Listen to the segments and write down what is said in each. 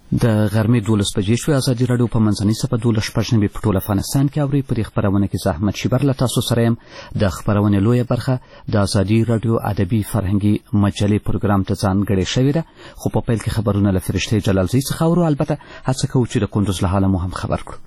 د غرمې 12 بجې شوې. ازادي راډیو په منځنۍ صفحه 12 په ټول افغانستان کې اوري. په دې خپرونه کې زه احمد شیبر له تاسو سره یم. د خپرونې لویه برخه د ازادي راډیو ادبي فرهنګي مجلې پروګرام ته ځانګړې شوې ده، خو په پیل کې خبرونه له فرشتې جلالزی څخه اورو. البته هڅه کوو چې د کندوز له حاله مو هم خبر کړو.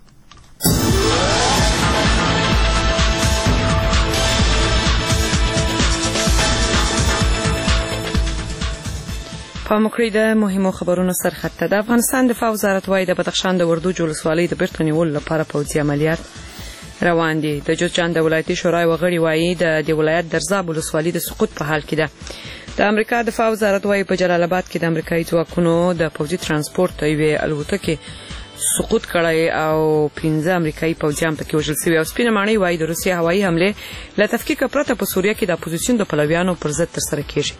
په مکړی د مهمو خبرونو سرخط د افغانستان دفاع وزارت وايي د بدخشان د وردوج ولسوالۍ د بیرته نیولو لپاره پوځي عملیات روان دي. د جوزجان د ولایتي شورای وغړي وايي د ولایت درزاب ولسوالۍ د سقوط په حال کې ده. د امریکا دفاع وزارت وايي په جلال آباد کې د امریکایي ځواکونو د پوځي ترانسپورت یوې الوتکې سقوط کړی او 15 امریکایي پوځیان پکې وژل شوي. او سپینه ماڼۍ وايي د روسیې هوایي حمله له تفکیک پرته په سوریه کې د اپوزیسیون د پلویانو پر ضد ترسره کیږي.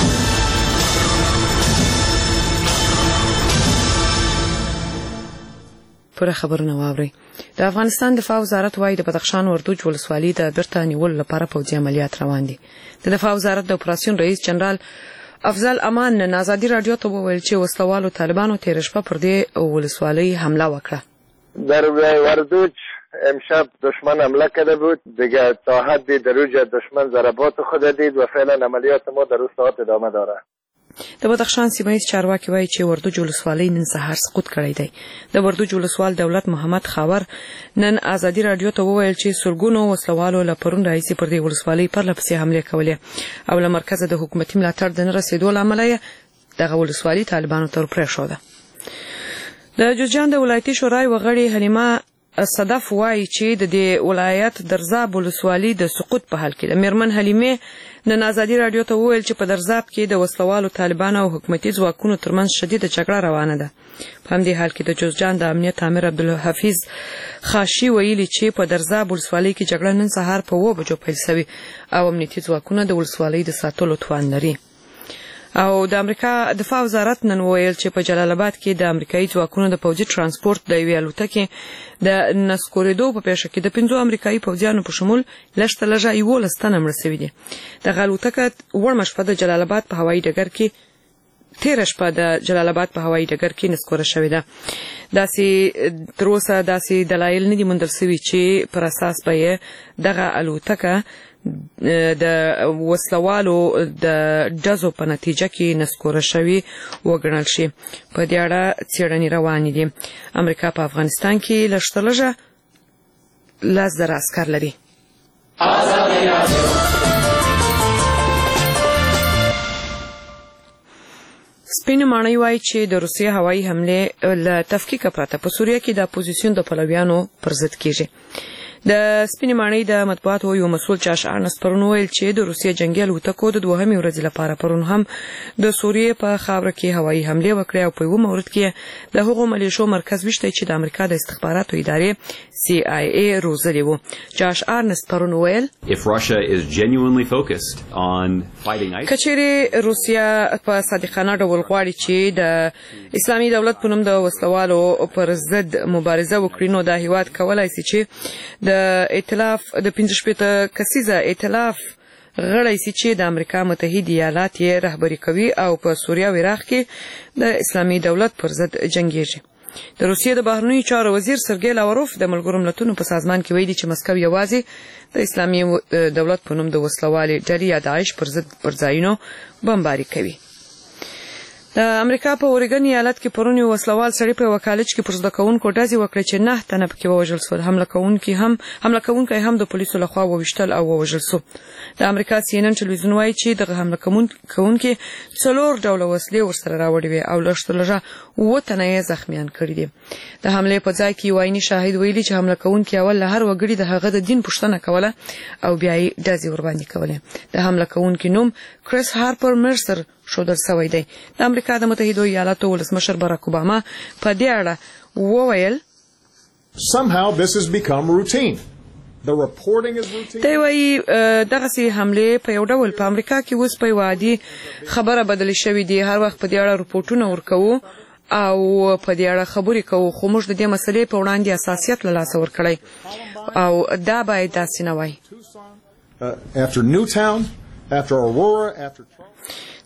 پوره خبرونه واوري. د افغانستان دفاع وزارت وايي د بدخشان وردوج ولسوالۍ د بیرته نیولو لپاره پوځي عملیات روان دي. د دفاع وزارت د اپراسیون رئیس جنرال افضل امان نن ازادي راډیو ته وویل چې وسلوالو طالبانو تیر شپه پر دې ولسوالۍ حمله وکړه. در وردوج امشب دشمن حمله کرده بود. دیگه تا حدی در اوج دشمن ضربات خود دید و فعلا عملیات ما در روز ساعت ادامه داره. د بدخشان سیمایي چارواکي وایي چې وردوج ولسوالۍ نن سهار سقوط کړی دی. د وردوج ولسوال دولت محمد خاور نن ازادي راډیو ته وویل چې سلګونو وسلوالو له پرون راهیسې پر دې ولسوالۍ پرلپسې حمله کولې او له مرکزه د حکومتي ملاتړ د نه رسیدو له امله دغه ولسوالۍ طالبانو ته ورپرېښوده. د جوزجان د ولایتي شورای وغړي حلیمه صدف وایي چې د دې ولایت درزاب ولسوالۍ د سقوط په حال کې ده. میرمن حلیمه نن ازادي راډیو ته وویل چې په درزاب کې د وسلوالو طالبانو او حکومتي ځواکونو ترمنځ شدیده جګړه روانه ده. په همدې حال کې د جوزجان د امنیت امیر عبدالحفیظ خاشي ویلي چې په درزاب ولسوالۍ کې جګړه نن سهار په 9 بجو پیل شوې او امنیتي ځواکونه د ولسوالۍ د ساتلو توان لري. او د امریکا دفاع وزارت نن ویل چې په جلال آباد کې د امریکایي ځواکونو د پوځي ترانسپورت د یوې الوتکې د نسکورېدو په پیښه کې د 15 امریکایي پوځیانو په شمول لږ 11 تنه مړه شوي دي. دغه الوتکه وړمه شپه د جلال آباد په هوایي ډګر کې نسکوره شوې ده. داسې تر اوسه داسې دلایل نه دي موندل شوي چې پر اساس به دغه الوتکه د وسلوالو د ډزو په نتیجه کې نسکوره شوی وګڼل شي. په دې اړه څېړنې روانې دي. امریکا په افغانستان کې لږ 10,000 عسکر لري. سپینه ماڼۍ وايي چې د روسیې هوایي حمله له تفکیک پرته په سوریه کې د اپوزیسیون د پلویانو پر ضد کیږي. د سپینې ماڼۍ د مطبوعاتو یو مسؤل چاش ارنست پرون ویل چې د روسیې جنگي الوتکو د 2مې ورځې لپاره پرون هم د سوریې په خاوره کې هوایي حمله وکړه او په یو مورد کې د هغو ملیشو مرکز وشته چې د امریکا د استخباراتو ادارې CIA روزلي وو. چاش ارنست پرون ویل کچېرې روسیا په صادقانه ډول غواړي چې د اسلامي دولت په نوم د وسلوالو پر ضد مبارزه وکړي نو دا هیواد کولای شي چې د ائتلاف د 15 کسیزه ائتلاف غړی سي چې د امریکا متحده ایالات یې رهبری کوي او په سوریه او عراق کې د اسلامي دولت پر ضد جنگیږي. د روسیې د بهرنیو چارو وزیر سرګی لاوروف د ملګرو ملتونو په سازمان کې ویلي چې مسکو یوازې د اسلامي دولت په نوم د وسلوالې ډلې یا داعش پر ضد پرځایونو بمباري کوي. د امریکا په اورګن ایالت کې پرون یو وسلوال سړی په وکالت کې پر زده کوونکو ډزې وکړې چې 9 تنه پکې ووژل شول. حمله کوونکی هم د پولیسو لخوا وویشتل او ووژل شو. د امریکا CNN ټلویزیون وايي چې دغه حمله کوونکی 4 ډوله وسلې ورسره راوړې وې او لږ 9 تنه یې زخمیان کړي دي. د حملې په ځای کې وایي شاهد ویلي چې حمله کوونکی اول له هر وګړي د هغه د دین پوښتنه کوله او بیا یې ډزې ورباندې کولې. د حمله کوونکی نوم کریس هارپر مرسر شودل سوی دی. د امریکا د متحده ایالاتو ولسمشر باراک اوباما په دې اړه وویل somehow this has become routine. The reporting is routine. دی وایي دغه سي حمله په یو ډول په امریکا کې اوس په وادي خبره بدل شوې دي. هر وخت په دې اړه رپورټونه ورکوو او په دې اړه خبرې کوو خو موږ د دې مسلې په وړاندې اساسیت له لاسه ورکړی او دا باید داسې نه وای. After Newtown, after Aurora, after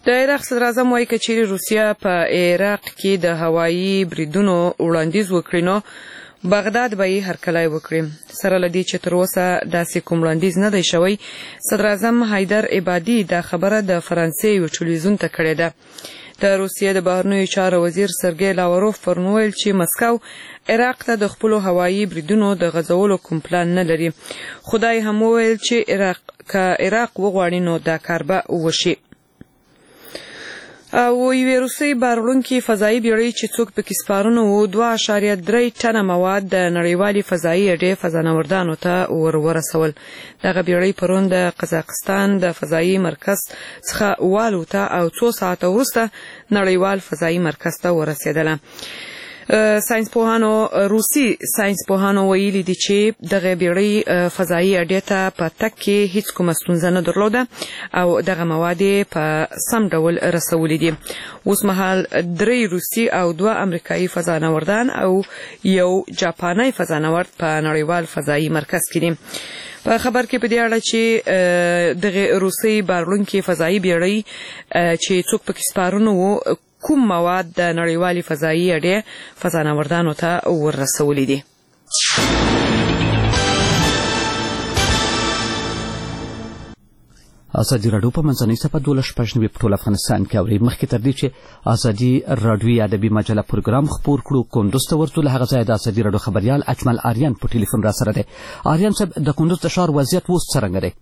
د عراق صدر اعظم وايي چې روسیا په عراق کې د هوایي بریدونو وړاندیز وکړي نو بغداد به یې هرکلی وکړي. سره له دې چې تر اوسه داسې کوم وړاندیز نه دی شوی، صدر اعظم حیدر عبادي دا خبره د فرانسې یو ټلویزیون ته کړې ده. د روسیې د بهرنیو چارو وزیر سرګی لاوروف پرون ویل چې مسکو عراق ته د خپلو هوایي بریدونو د غځولو کوم پلان نه لري. خدای هم ویل چې عراق وغواړي نو دا کار به وشي. او یوې روسي بارولونکي فضایي بیړۍ چې څوک پکې سپارونه وو 2.3 ټنه مواد د نړیوالې فضایي اډې فضانوردانو ته ورسول. دغه بیړۍ پرون د قزاقستان د فضایي مرکز څخه والوته او 2 ساعته وروسته نړیوال فضایي مرکز ته ورسېدله. روسي ساينسپوهانو ویلي دي چې دغه بیړۍ فضایي اډې ته په تګ کې هیڅ کومه ستونزه نه درلوده او دغه مواد په سم ډول رسولې دي. اوس مهال 3 روسي او 2 امریکایي فضانوردان او یو جاپاني فضانورد په نړیوال فضایي مرکز کې دي. په خبر کې په دې اړه چې دغه روسي بارولونکي فضایي بیړۍ چې څوک پکې سپارونه وو کوم مواد د نړیوالې فضایي اډې فضانوردانو ته ورسولې دي. ازادي راډیو په منځنۍ صفحه 12 په ټول افغانستان کې اوري. مخکې تر دې چې ازادي راډیو ادبي مجله پروګرام خپور کړو، کندوز ته ورته له هغه ځای د ازادي راډیو خبريال اجمل آریان په ټلیفون را سره دی. آریان صاحب، د کندوز د ښار وضعیت اوس څنګه دی؟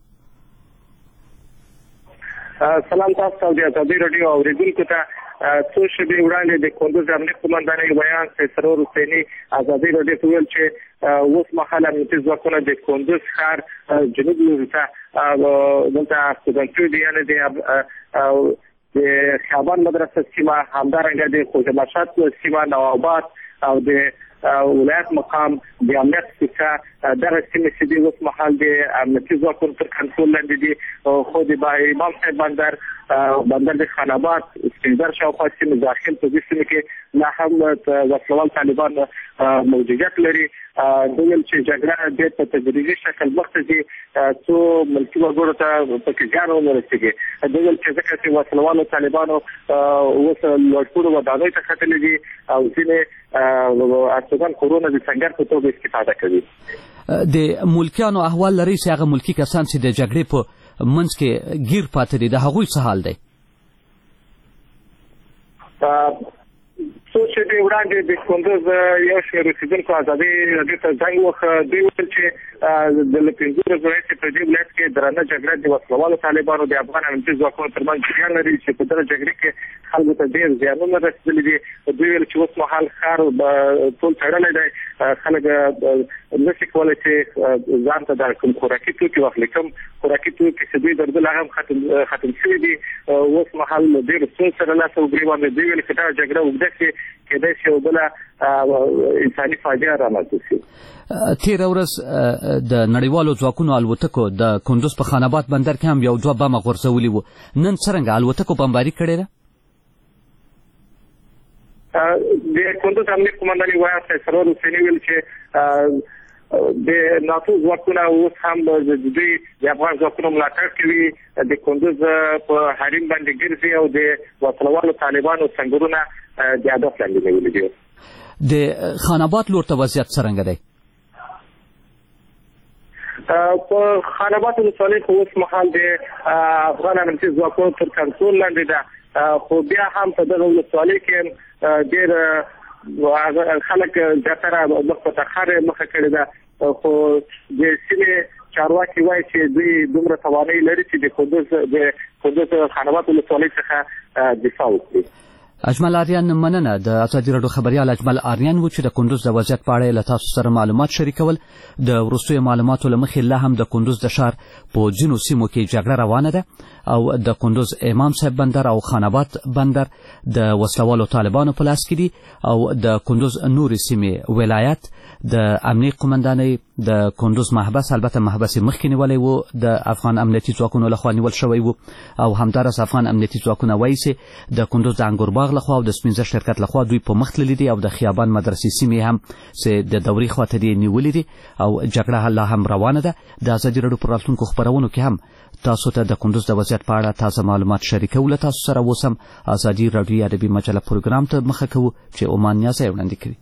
سلام تاسو د ازادي راډیو اوریدونکو ته. څو شپې وړاندې د کندوز امنیه قومندانۍ بیان سرور حسیني ازادي راډیو ته ویل چې اوس مهال امنیتي ځواکونه د کندوز ښار جنوب لوري ته دلته استوګنځي دي، یعنې د خیابان مدرسه سیمه، همدارنګه د خوجه مشهد سیمه، نواباد او د ولایت مقام د امنیت څخه دغه سیمې چې دي اوس مهال د امنیتي ځواکونو تر کنټرول لاندې دي. خو د امام صاحب بندر د خان آباد سپینزر شاوخوا سیمې داخل په دې سیمه کې لا هم وسلوال طالبان موجودیت لري. دوی ویل چې جګړه په تدریجي شکل مخته ځي څو ملکي وګړو ته پکې ګان ورسېږي. دوی ویل چې ځکه چې وسلوالو طالبانو اوس لوړپوړو ودانیو ته ختلي دي او ځینې استوګن کورونه د سنګر په توګه استفاده کوي. د ملکیانو احوال لري چې هغه ملکی کسان چې د جګړې په منځ کې گیر پاتې دي، د هغوی څه حال دی؟ څو شپې وړاندې د کندوز یو شمېر اوسېدونکو ازادي راډیو ته زنګ وکړ. دوی ویل چې د 15 ورځو راهیسې په دې ولایت کې درنه جګړه د وسلوالو طالبانو د افغان امنیتي ځواکونو ترمنځ جریان لري چې په دغه جګړې کې خلکو ته ډېر زیانونه رسېدلي دي. دوی ویل چې اوس مهال ښار ټول تړلی دی، خلک نشي کولی چې ځان ته د کوم خوراکي توکي واخلي. کوم خوراکي توکي چې دوی درلودل هغه هم ختم شوي دي. اوس مهال ډېر ستونزو سره لاس او ګرېوان باندې دوی ویل چې دا جګړه اوږده شي، کېدای شي یو بله انساني فاجعه رامنځته شي. تېره ورځ د نړیوالو ځواکونو الوتکو د کندوز په خان آباد بندر کې هم 2 بمه غورځولي وو. نن څرنګه الوتکو بمباري کړې ده؟ د کندوز امنیه قومندانۍ وایي سرور حسیني ویل چې د ناتو ځواکونه اوس هم دوی د افغان ځواکونو ملاتړ کوي، د کندوز په حریم باندې ګرځي او د وسلوالو طالبانو سنګرونه د هدف لاندې نیولي دي. د خان آباد لور ته وضعیت څرنګه دی؟ په خان آباد ولسوالۍ خو اوس مهال د افغان امنیتي ځواکونو تر کنټرول لاندې ده، خو بیا هم په دغه ولسوالۍ کې ډېر خلک زیاتره مخ په تاخر مخه کړې ده. خو د سیمې چارواکي وایي چې دوی دومره توانایي لري چې د کندوز خان آباد ولسوالۍ څخه دفاع وکړي. اجمل آریان، مننه. د ازادي راډیو خبريال اجمل آریان و چې د کندوز د وضعیت په اړه له تاسو سره معلومات شریکول. د وروستیو معلوماتو له مخې لا هم د کندوز د ښار په ځینو سیمو کې جګړه روانه ده او د کندوز امام صاحب بندر او خان آباد بندر د وسلوالو طالبانو په لاس کې دي او د کندوز نورې سیمې ولایت د امنیه قومندانۍ د کندوز محبس البته محبس مخکې نیولی و د افغان امنیتي ځواکونو لخوا نیول شوی و او همداراز افغان امنیتي ځواکونه وایي چې د کندوز د انګورباغ لخوا او د سپین زر شرکت لخوا دوی په مخ تللي دي او د خیابان مدرسې سیمې هم چې د دورې خواته دي نیولې دي او جګړه لا هم روانه ده. د ازادي راډیو په راتلونکو خپرونو کې هم تاسو ته د کندوز د وضعیت په اړه تازه معلومات شریکو. له تاسو سره اوس هم ازادي راډیو ادبي مجله پروګرام ته مخه کوو چې عمان نیازی وړاندې کوي.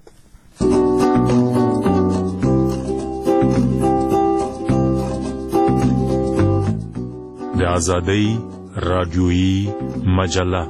د ازادۍ راډیویي مجله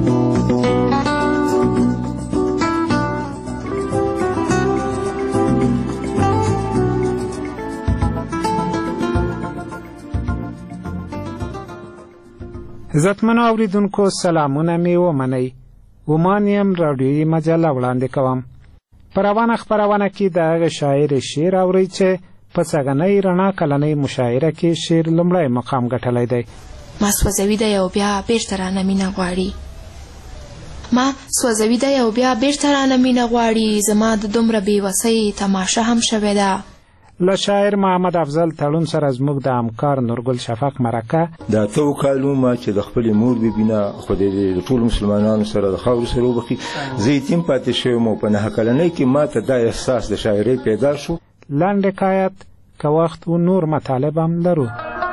عزتمنو اوریدونکو سلامونه می ومنئ. عمان یم راډیویي مجله وړاندې کوم. په روانه خپرونه کې د هغه شاعر شعر اورئ چې په څګنۍ رڼا کلنۍ مشاعره کې شعر لومړی مقام ګټلی دی. ما سوځوي دی او بیا بیرته رانه مینه غواړي. ما سوځوي دی او بیا بیرته رانه مینه غواړي. زما د دومره بېوسۍ تماشه هم شوې ده. له شاعر محمد افضل تړون سره زموږ د همکار نورګل شفق مرکه دا اتو کالونه چې د خپلې مور ببینه خدای دې د ټولو مسلمانانو سره د خاورو سره وبخي. زه یتیم پاتې شویم او په نهه کلنۍ کې ما ته دا احساس د شاعرۍ پیدا شو. لنډ حکایت که وخت و نور مطالب هم لرو.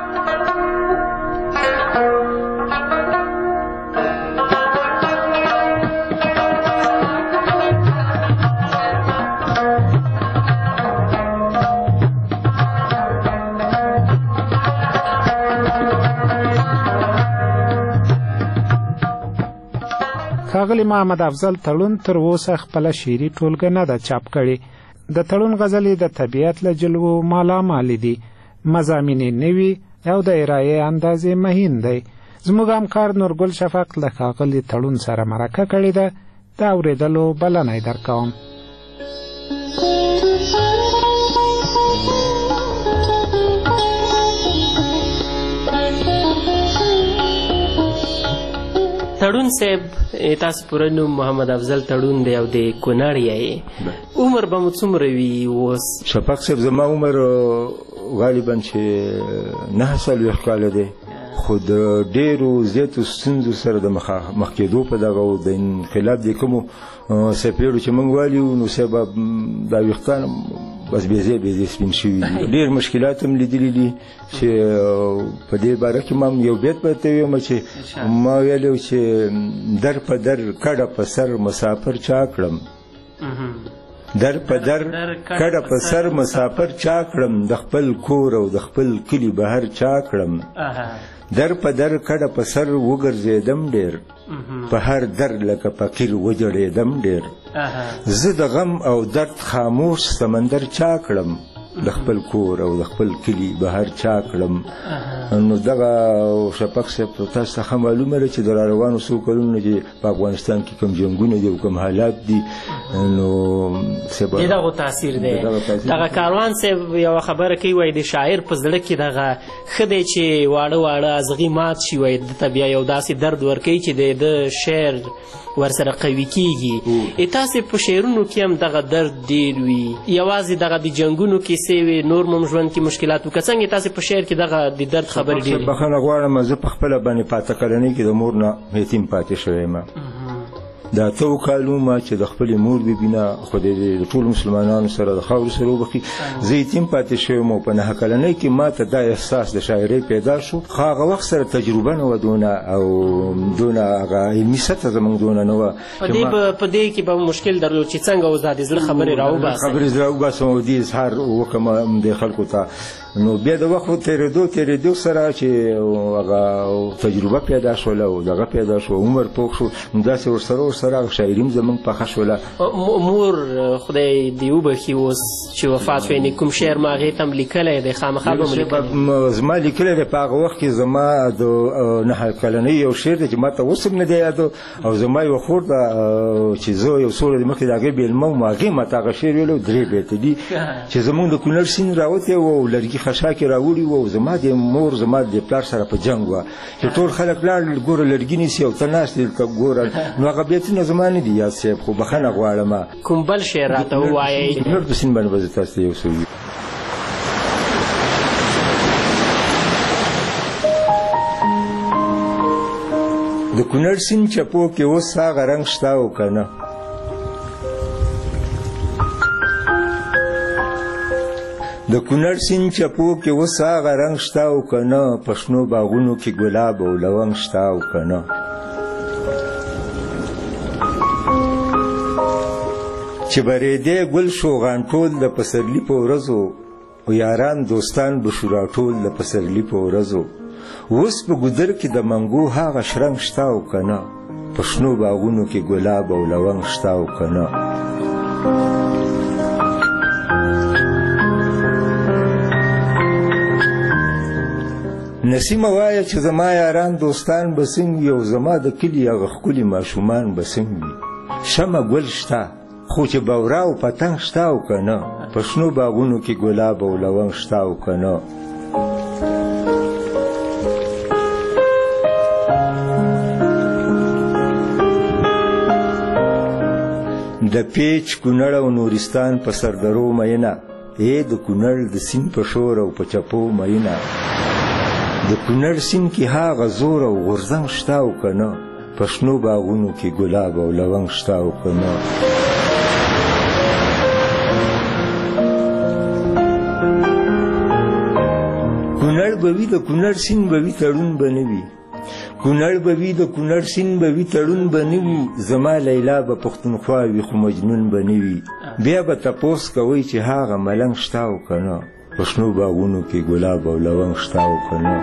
ښاغلي محمد افضل تړون تر اوسه خپله شعري ټولګه نه ده چاپ کړې. د تړون غزلې د طبیعت له جلوو مالامالې دي، مضامین یې نوي او د ارایې اندازې مهین دی. زموږ همکار نورګل شفق له ښاغلي تړون سره مرکه کړې ده. د اورېدلو بلنه یې درکوم. تړون صاحب تاسو پوره نوم محمد افضل تړون دی او د کونړ یې. عمر به مو څومره وي اوس؟ شفق صاحب زما عمر غالبا چې 9 کاله دی، خو د ډېرو زیاتو ستونزو سره د مخ کېدو په دغه د انقلاب د کومو څپېړو چې موږ والیو نو صاحب دا ویښتان بس بیزې سپین شوي دي. ډېر مشکلات هم لیدلي دي چې په دې باره کې ما یو بیت به ته ویم چې ما ویلی چې در په در کډه په سر مسافر چا کړم، در په در کډه په سر مسافر چا کړم، د خپل کور او د خپل کلي بهر چا کړم، در په در کډه په سر وګرځېدم ډېر، په هر در لکه فقیر وجړېدم ډېر، زه د غم او درد خاموش سمندر چا کړم، د خپل کور او د خپل کلي بهر چا کړم. نو دغه شفق صاحب تاسو ته معلومه ده چې د راروانو څو کلونو چې په افغانستان کې کوم جنګونه دي او کوم حالات دي نو دغه تاثیر دی. دغه کاروان صاحب یوه خبره کوي وایي د شاعر په زړه کې دغه ښه دی چې واړه واړه ازغي مات شي، وایي دته بیا یو داسې درد ورکوي چې د شعر ورسره قوي کېږي. تاسې په شعرونو کې هم دغه درد ډېر وي، یوازې دغه د جنګونو کیسې وي، نور مو ژوند کې مشکلات و که څنګه تاسې په شعر کې دغه د درد خبرې ډېرې؟ بخښنه غواړم، زه په خپله باندې په 8 کلنۍ کې د مور نه یتیم پاتې شوی یم. دا 8 کالونه چې د خپلې مور ببینه خدای دې د ټولو مسلمانانو سره د خاورو سره وبخي. زه یتیم پاتې شویم او په 9 کلنۍ کې ما ته دا احساس د شاعرۍ پیدا شو. خو هغه وخت سره تجربه نه وه دونه او دونه هغه علمي سطحه زموږ دونه نه وه. په دې کې به مشکل درلود چې څنګه اوس دا د زړه خبرې راوباسم او دې اظهار وکړم د خلکو ته. نو بیا د وخت تېرېدو سره چې هغه تجربه پیدا شوله او دغه پیدا شو، عمر پوخ شو، نو داسې ورسره شاعري هم زموږ پخه شوله. مور خدای دې وبخي اوس چې وفات شوی، کوم شعر ما هغې ته هم لیکلی دی؟ خامخا به مو لیکلی؟ زما لیکلی دی په هغه وخت کې. زما د 9 کلنۍ یو شعر دی چې ما ته اوس هم نه دی یاد، او زما یو خور ده چې زه یو څو ورځې مخکې د هغې بېلمه وم، هغې ما ته هغه شعر ویلی 3 بیته دي چې زموږ د کونړ سیند راوتی و او لرګي خشاکې راوړي و او زما د مور زما د پلار سره په جنګ وه چې ټول خلک لاړل ګوره لرګي نیسي او ته ناست دلته ګوره. نو هغه بیتونه زما نه دي یاد صاحب، خو بخښنه غواړم. کوم بل شعر راته ووایئ؟ نور په سیند باندې به زه تاسو ته یو څه ویم. د کونړ سیند چپو کې اوس هغه رنګ شته او که نه؟ د کونړ سیند چپو کې اوس هغه رنګ شته او که نه؟ په شنو باغونو کې ګلاب او لونګ شته او که نه؟ چې برېدی ګل شو غانټول د پسرلي په ورځو، یاران دوستان به شو راټول د پسرلي په ورځو. اوس په ګودر کې د منګو هغه شرنګ شته او که نه؟ په شنو باغونو کې ګلاب او لونګ شته او که نه؟ نسیمه وایه چې زما یاران دوستان به څنګه وي، او زما د کلي هغه ښکلي ماشومان به څنګه وي. شمه ګل شته خو چې بورا او پتنګ شته او که نه؟ په شنو باغونو کې ګلاب او لونګ شته او که نه؟ د پیچ کونړ او نورستان په سردرو مینه، د کونړ د سیند په شور او په چپو مینه. د کونړ سیند کې هغه زور او غورځنګ شته او که نه؟ په شنو باغونو کې ګلاب او لونګ شته او که نه؟ کونړ به وي د کونړ سیند به وي تړون به نه وي، کونړ به وي د کونړ سیند به وي تړون به نه وي. زما لیلا به پښتونخوا وي خو مجنون به نه وي. بیا به تپوس کوئ چې هغه ملنګ شته او که نه؟ په شنو باغونو کې ګلاب او لونګ شته او که نه؟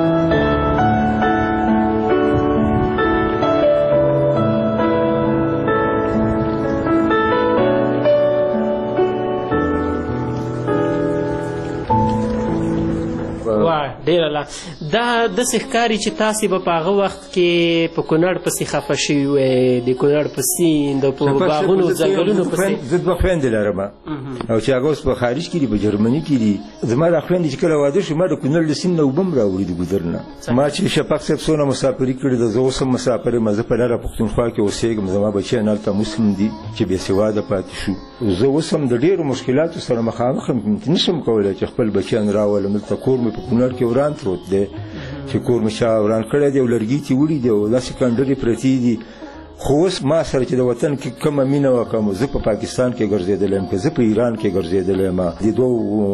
ډیره لا دا داسې ښکاري چې تاسې به په هغه وخت کې په کونړ پسې خفه شوي وئ، د کونړ په سیند او په باغونو ځنګلونو پسې. زه دوه خویندې لرم او چې هغه اوس په خارج کې دي، په جرمني کې دي. زما دا خویندې چې کله واده شو ما د کونړ د سیند نه اوبه هم راوړي د ګودر نه. ما چې شفق صاحب څونه مسافري کړې ده، زه اوس هم مسافر یم. زه په لاره پښتونخوا کې اوسېږم، زما بچیان هلته مسلم دي چې بېسواده پاتې شو. زه اوس هم د ډېرو مشکلاتو سره مخامخ یم، نشم کولی چې خپل بچیان راولم. دلته کور مې په کونړ کې وران پروت دی چې کور مې چا وران کړی دی او لرګي ترې وړي دي او داسې کنډرې پرتې دي. خو اوس ما سره چې د وطن کې کومه مینه وه، کوم زه په پاکستان کې ګرځېدلی یم، که زه په ایران کې ګرځېدلی یم، د دوو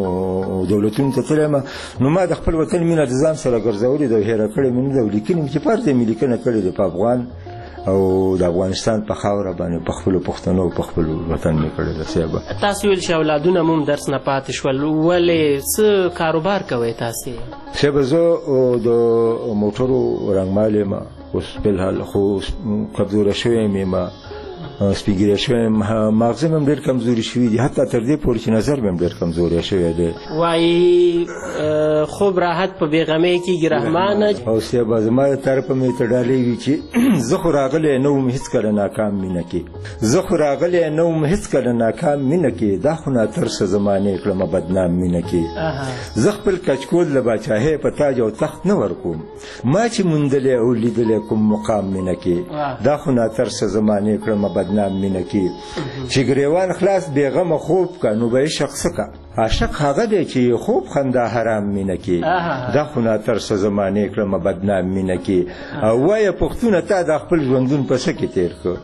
دولتونو ته تللی یم، نو ما د خپل وطن مینه د ځان سره ګرځولې ده او هېره کړې مې نه ده او لیکنې مې چې فرض مې لیکنه کړې ده په افغان او د افغانستان په خاوره باندې په خپلو پښتنو او په خپل وطن مې کړې ده. صاحبه تاسو ویل چې اولادونه مو هم درس نه پاتې شول، ولې څه کاروبار کوئ تاسې؟ صاحبه زه د موټرو رنګمال یم، اوس فلحال خو کمزوری شوی یم، سپینګیری شوی یم، مغزه مې هم ډېر کمزوري شوي دي، حتی تر دې پورې چې نظر مې هم ډېر کمزوری شوی دی. وایي خوب راحت په بېغمۍ کېږي رحمانه. او صاحبه زما د طرفه مې ته ډالۍ وي چې زه خو راغلی نه وم هېڅکله ناکام مینه کې، زه خو راغلی نه وم هېڅکله ناکام مینه کې، دا خو ناترسه زمانې کړمه بدنام مینه کې. زه خپل کچکول له باچاهۍ په تاج او تخت نه ورکوم، ما چې موندلی او لیدلی کوم مقام مینه کې، دا خو ناترسه زمانې کړمه بدنام مینه کې. چې ګریوان خلاص بېغمه خوب که نو به عشق څه که، عاشق هغه دی چې خوب خندا حرام مینه کې، دا خو ناترسه زمانې کړمه بدنام مینه کې. او وایه پښتونه تا دا خپل ژوندون په څه کې تېر کړ؟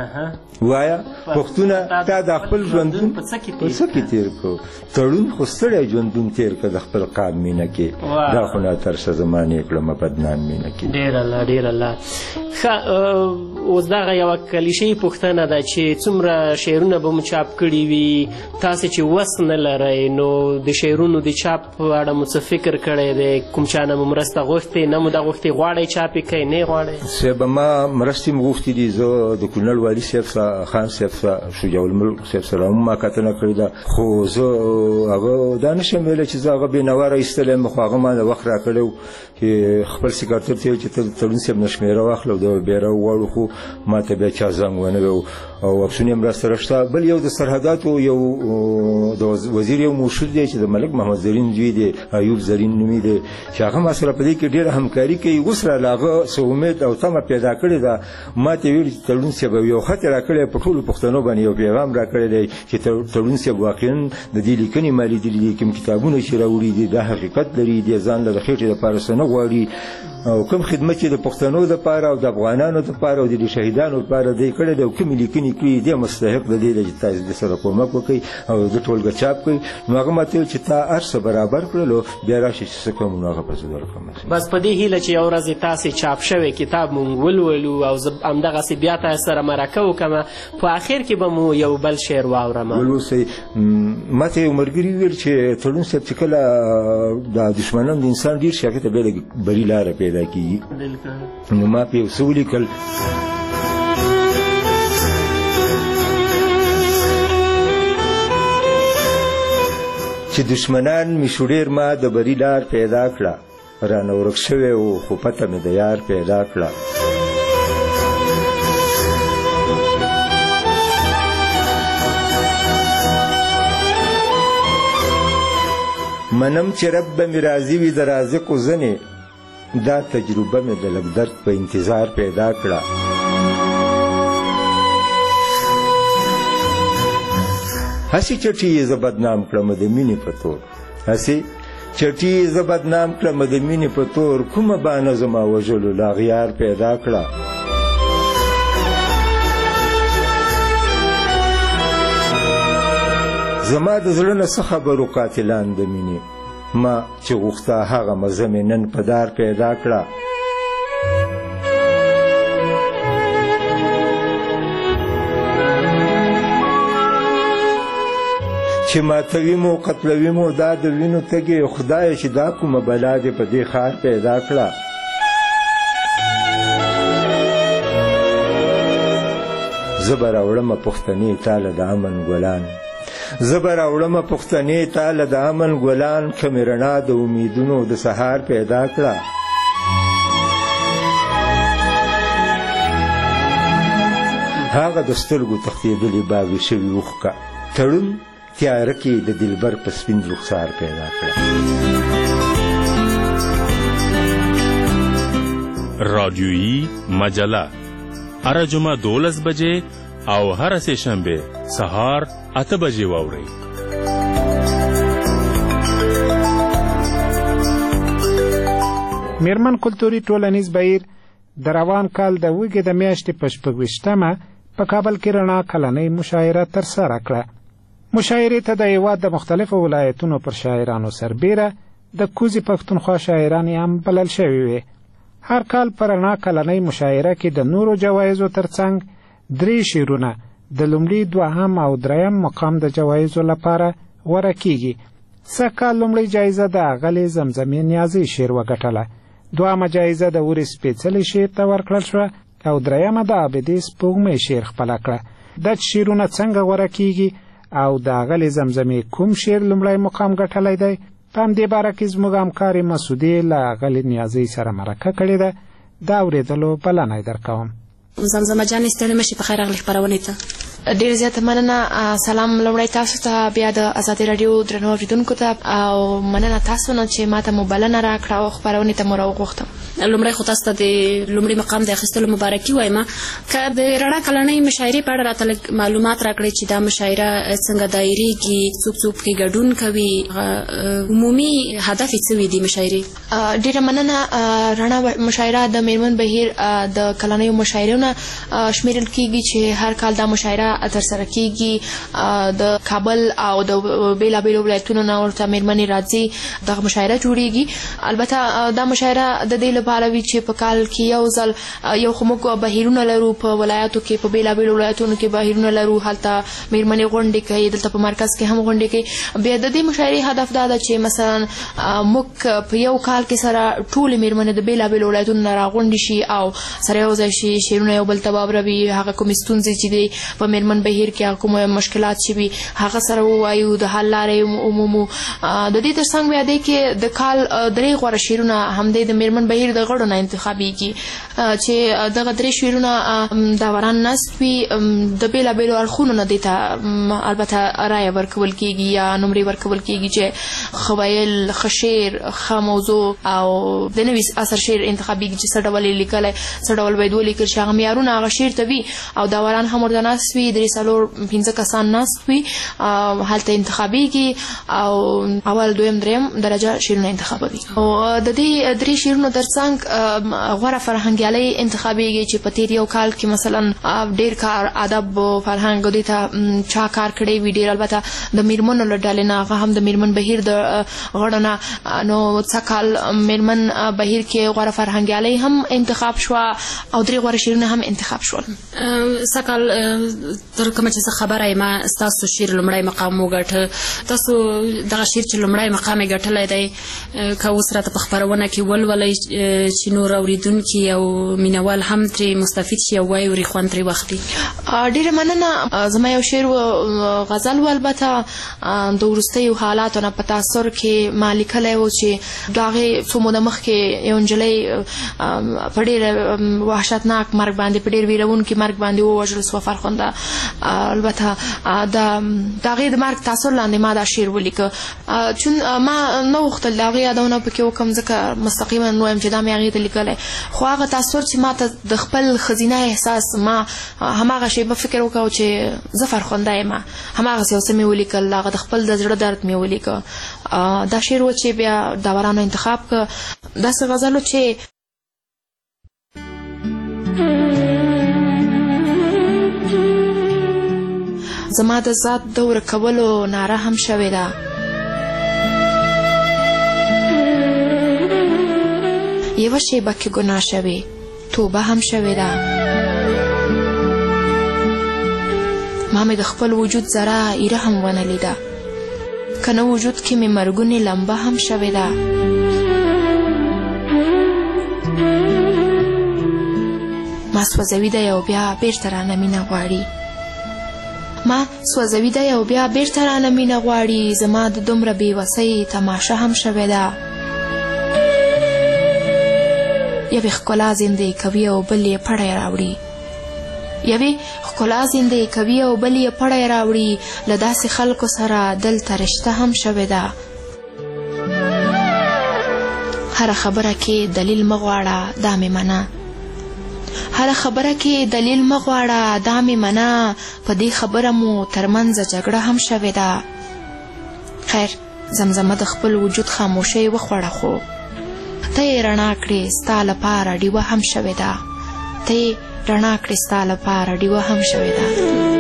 وایه پښتونه تا د خپل ژوندون په څه کې تېر کړ؟ تړون خو ستړی ژوندون تېر کړ د خپل قام مینه کې، دا خو ناترسه زمانې کړمه بدنام مینه کې. ډېره الله ډېره الله. ښه اوس دغه یوه کلیشه‌یي پوښتنه ده چې څومره شعرونه به مو چاپ کړي وي، تاسې چې وس نه لرئ نو د شعرونو د چاپ په اړه مو څه فکر کړی دی؟ کوم چا نه مو مرسته غوښتې، نه مو ده غوښتې، غواړئ چاپ یې کړئ نه یې غواړئ؟ صاحبه ما مرستې مو غوښتې دي، زه د کونړ والي صاحب سره، خان صاحب سره، شجاع الملک صاحب سره هم ما کتنه کړې ده، خو زه هغه دا نشم ویلی چې زه هغه بېنوا راایستلی یم، خو هغه ما د وخت را کړی و چې خپل سکرتر ته ویل چې ته د تړون صاحب نه شمېره واخله او د بیره وغواړو، خو ما ته بیا چا زنګ ونه وی او عکسونه هم راسره شته. بل یو د سرحداتو یو د وزیر یو مشر دی چې د ملک محمد زرین زوی دی، ایوب زرین نومي دی، چې هغه ما سره په دې کې ډېره همکاري کوي. اوس راله هغه څه امید او تمه پیدا کړې ده، ما ته ویل چې تړون صاحب یو خط راکړی په ټولو پښتنو باندې یو پیغام راکړی دی چې تړون صاحب واقعا د دې لیکنې ما لیدلي دي کوم کتابونه چې راوړي دي دا حقیقت لري دې ځان له خېټې دپاره څه نه غواړي او کوم خدمت چې د پښتنو دپاره او د افغانانو دپاره او د شهیدانو دپاره دی کړی دی او کومې لیکنې کړي دې مستحق د دې دی چې تاسو د سره کومک وکړئ او د ټولګه چاپ کړئ نو هغه ماته چې تا هر څه برابر کړلو بیا راشي چې څه کوم نو هغه پسې درکړم بس په دې هیله چې یو ورځ تاسې چاپ شوی کتاب مونږ ولولو او زه همدغسې بیا تاسو سره مرکه وکړم په آخر کې به مو یو بل شعر واورم ولوسئ ماته یو ملګري وویل چې تړون صاحب چې کله د دشمنانو د انسان ډېر شي هغې ته بیا بري لاره پیدا کېږي نو ما په یو څه ولیکل چې دشمنان مې شو ډېر ما د بري لار پیدا کړه رانه ورک شوی و خو پته مې د یار پیدا کړه منم چې رب به مې راضي وي د رازقو ځنې دا تجربه مې د لږ درد په انتظار پیدا کړه هسې چټي یې زه بدنام کړم د مینې په تور هسې چټي یې زه بدنام کړم د مینې په تور کومه بانه زما وژلو لا غیار پیدا کړه زما د زړه نه څه خبرو قاتلان د مینې ما چې غوښته هغه مزه مې نن په دار پیدا کړه چې ماتوي مو قتلوي مو دا د وینو تږې خدایه چې دا کومه بلا دې په دې ښار پیدا کړه زه به راوړمه پښتنې تاله د امن ګلان زه به راوړمه پښتنې تاله د امن ګلان که مې رڼا د امیدونو د سهار پیدا کړه هغه د سترګو تښتېدلې باغې شوي اوښکه تړون تیاره کې د دلبر په سپین رخسار پیدا کړه رادیویی مجله هره جمعه 12 بجې او هره سه شنبه سهار 8 بجې واورئ میرمن کلتوري ټولنیز بهیر د روان کال د وګړي د میاشتې په 26مه په کابل کې رڼا کلنۍ مشاعره ترسره کړه مشاعرې ته د هیواد د مختلفو ولایتونو پر شاعرانو سربیره د کوزي پښتونخوا شاعران هم بلل شوي وي هر کال پر رڼا کلنۍ مشاعره کې د نورو جوایزو ترڅنګ 3 شعرونه د لومړي دوهم او دریم مقام د جوایزو لپاره غوره کیږي سږکال لومړۍ جایزه د اغلې زمزمې نیازي شعر وګټله دوهمه جایزه د ورې سپېڅلي شعر ته ورکړل شوه او دریمه د عابدې سپوږمۍ شعر خپله کړه دا شعرونه څنګه غوره کیږي او د اغلې زمزمې کوم شعر لومړی مقام ګټلی دی په همدې باره کې زموږ همکارې مسودې له اغلې نیازۍ سره مرکه کړې ده د اورېدلو بلنه یې درکوم زمزمه جانې ستړې مه شي په خیر راغلې خپرونې ته ډېر زیاته مننه سلام لومړی تاسو ته بیا د ازادي راډیو درنو اورېدونکو ته او مننه تاسو نه چې ماته مو بلنه راکړه او خپرونې ته مو راوغوښتم لومړی خو تاسو ته د لومړي مقام د اخیستلو مبارکي وایم که د رڼا کلنۍ مشاعرې په اړه راته لږ معلومات راکړئ چې دا مشاعره څنګه دایریږي څوک څوک پکې ګډون کوي عمومي هدف یې څه وي دې مشاعرې ډېره مننه رڼا مشاعره د میرمن بهیر د کلنیو مشاعرو نه شمیرل کیږي چې هر کال دا مشاعره ترسره کیږي د کابل او د بیلابیلو ولایتونو نه ورته میرمنې راځي دغه مشاعره جوړیږي البته دا مشاعره د دې لپاره وي چې په کال کې یو ځل یو خو موږ بهیرونه لرو په ولایاتو کې په بیلابیلو ولایتونو کې بهیرونه لرو هلته میرمنې غونډې کوي دلته په مرکز کې هم غونډې کوي بیا د دې مشاعرې هدف دا ده چې مثلا موږ په یو کال کې سره ټولې میرمنې د بیلابیلو ولایتونو نه راغونډې شي او سره یو ځای شي شعرونه یو بل ته واوروي هغه کومې ستونزې چې دي په میرمن بهیر کې کوم مشکلات چې وي هغه سره ووایو د حل لارې عمومو د دې ترڅنګ بیا دی کې د کال 3 غوره شعرونه همدې د میرمن بهیر د غړو نه انتخابېږي چې دغه 3 شعرونه داوران ناست وي د بېلابېلو اړخونو نه دې ته البته رایه ورکول کېږي یا نمرې ورکول کېږي چې ښه ویل ښه شعر ښه موضوع او د نوي اثر شعر انتخابېږي چې څه ډول یې لیکلی څه ډول باید ولیکل شي هغه معیارونه هغه شعر ته وي او داوران هم ورته ناست وي 3-4-5 کسان ناست وي هلته انتخابېږي او اول دویم دریم درجه شعرونه انتخابوي او د دې 3 شعرونو ترڅنګ غوره فرهنګیالۍ انتخابېږي چې په تېر یو کال کې مثلا ډېر کار ادب او فرهنګ دې ته چا کار کړی وي ډېر البته د میرمنو له ډلې نه هغه هم د میرمن بهیر د غړو نه نو څه کال میرمن بهیر کې غوره فرهنګیالۍ هم انتخاب شوه او 3 غوره شعرونه هم انتخاب شول. څه کال تر کومه چې زه خبره یم ستاسو شعر لومړی مقام وګټه تاسو دغه شعر چې لومړی مقام یې ګټلی دی که اوس راته په خپرونه کې ولولئ چې نور اورېدونکي او مینوال هم ترې مستفید شي او واوري خوند ترې واخلي. ډېره مننه. زما یو شعر غزل و البته د وروستیو حالاتو نه په تاثر کې ما لیکلی و چې د هغې څو موده مخکې یو نجلۍ په ډېر وحشتناک مرګ باندې په ډېر ویرونکي مرګ باندې ووژل سوه فرخنده. البته د هغې د مرګ تاثر لاندې ما دا شعر ولیکه چون ما نه غوښتل د هغې یادونه پکې وکړم ځکه مستقیما ووایم چې دا مې هغې ته لیکلی خو هغه تاثر چې ما ته د خپل ښځینه احساس ما هماغه شیبه فکر وکړو چې زه فرخنده یم هماغسې یو څه مې ولیکل هغه د خپل د زړه درد مې ولیکه. دا شعر و چې بیا داورانو انتخاب که داسې غزل و چې زما د ذات د ورکولو ناره هم شوې ده یوه شیبه کې ګناه شوې توبه هم شوې ده ما مې د خپل وجود ذره ایره هم ونه لیده که نه وجود کې مې مرګونې لمبه هم شوې ده ما سوځوي ده یو بیا بیرته رانه مینه غواړي ما سوځوي ده یو بیا بیرته رانه مینه غواړي زما د دومره بېوسۍ تماشه هم شوې ده یوې ښکلا زندې کوي او بل یې پړی راوړي یوې ښکلا زندې کوي او بل یې پړی راوړي له داسې خلکو سره دلته رشته هم شوې ده هره خبره کې دلیل مه غواړه دا مې منه هره خبره کې دلیل مه غواړه دا مې منه په دې خبره مو ترمنځه جګړه هم شوې ده خیر زمزمه د خپل وجود خاموشۍ وخوړه خو ته یې رڼا کړې ستا لپاره ډیوه هم شوې ده ته یې رڼا کړې ستا لپاره ډیوه هم شوې ده.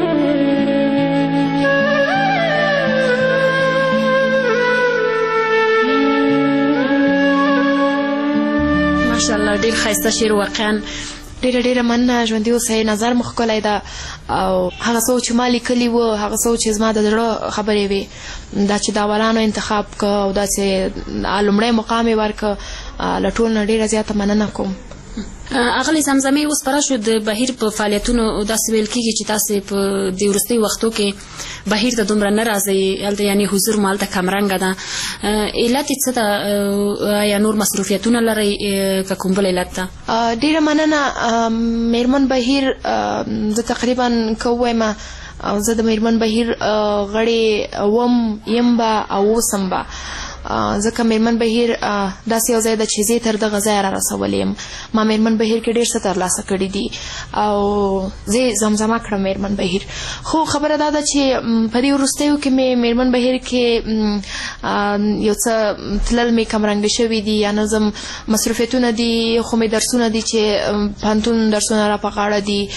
ماشاءالله ډېر ښایسته شعر واقعا ډېره مننه ژوندي اوسئ نظر مو ښکلی ده او هغه څه چې ما لیکلي وه هغه څه چې زما د زړه خبرې وې دا چې داورانو انتخاب که او داسې لومړی مقام یې ورکه له ټول نه ډېره زیاته مننه کوم. اغلې زمزمې اوس پره شو د بهیر په فعالیتونو داسې ویل کېږي چې تاسې په د وروستیو وختو کې بهیر ته دومره نه راځئ هلته یعنې حضور مو هلته کمرنګه ده علت یې څه ده یا نور مصروفیتونه لرئ که کوم بل علت ده؟ ډېره مننه میرمن بهیر زه تقریبا که ووایم زه د میرمن بهیر غړې وم یم به او اوسم به ځکه میرمن بهیر داسې یو ځای ده چې زه تر دغه ځایه را رسولی یم ما میرمن بهیر کې ډېر څه ترلاسه کړي دي او زه زمزمه کړم میرمن بهیر خو خبره دا ده چې په دې وروستیو کې مې میرمن بهیر کې یو څه تلل مې کمرنګې شوي دي یا نظم مصروفیتونه دي خو مې درسونه دي چې پوهنتون درسونه را په غاړه دي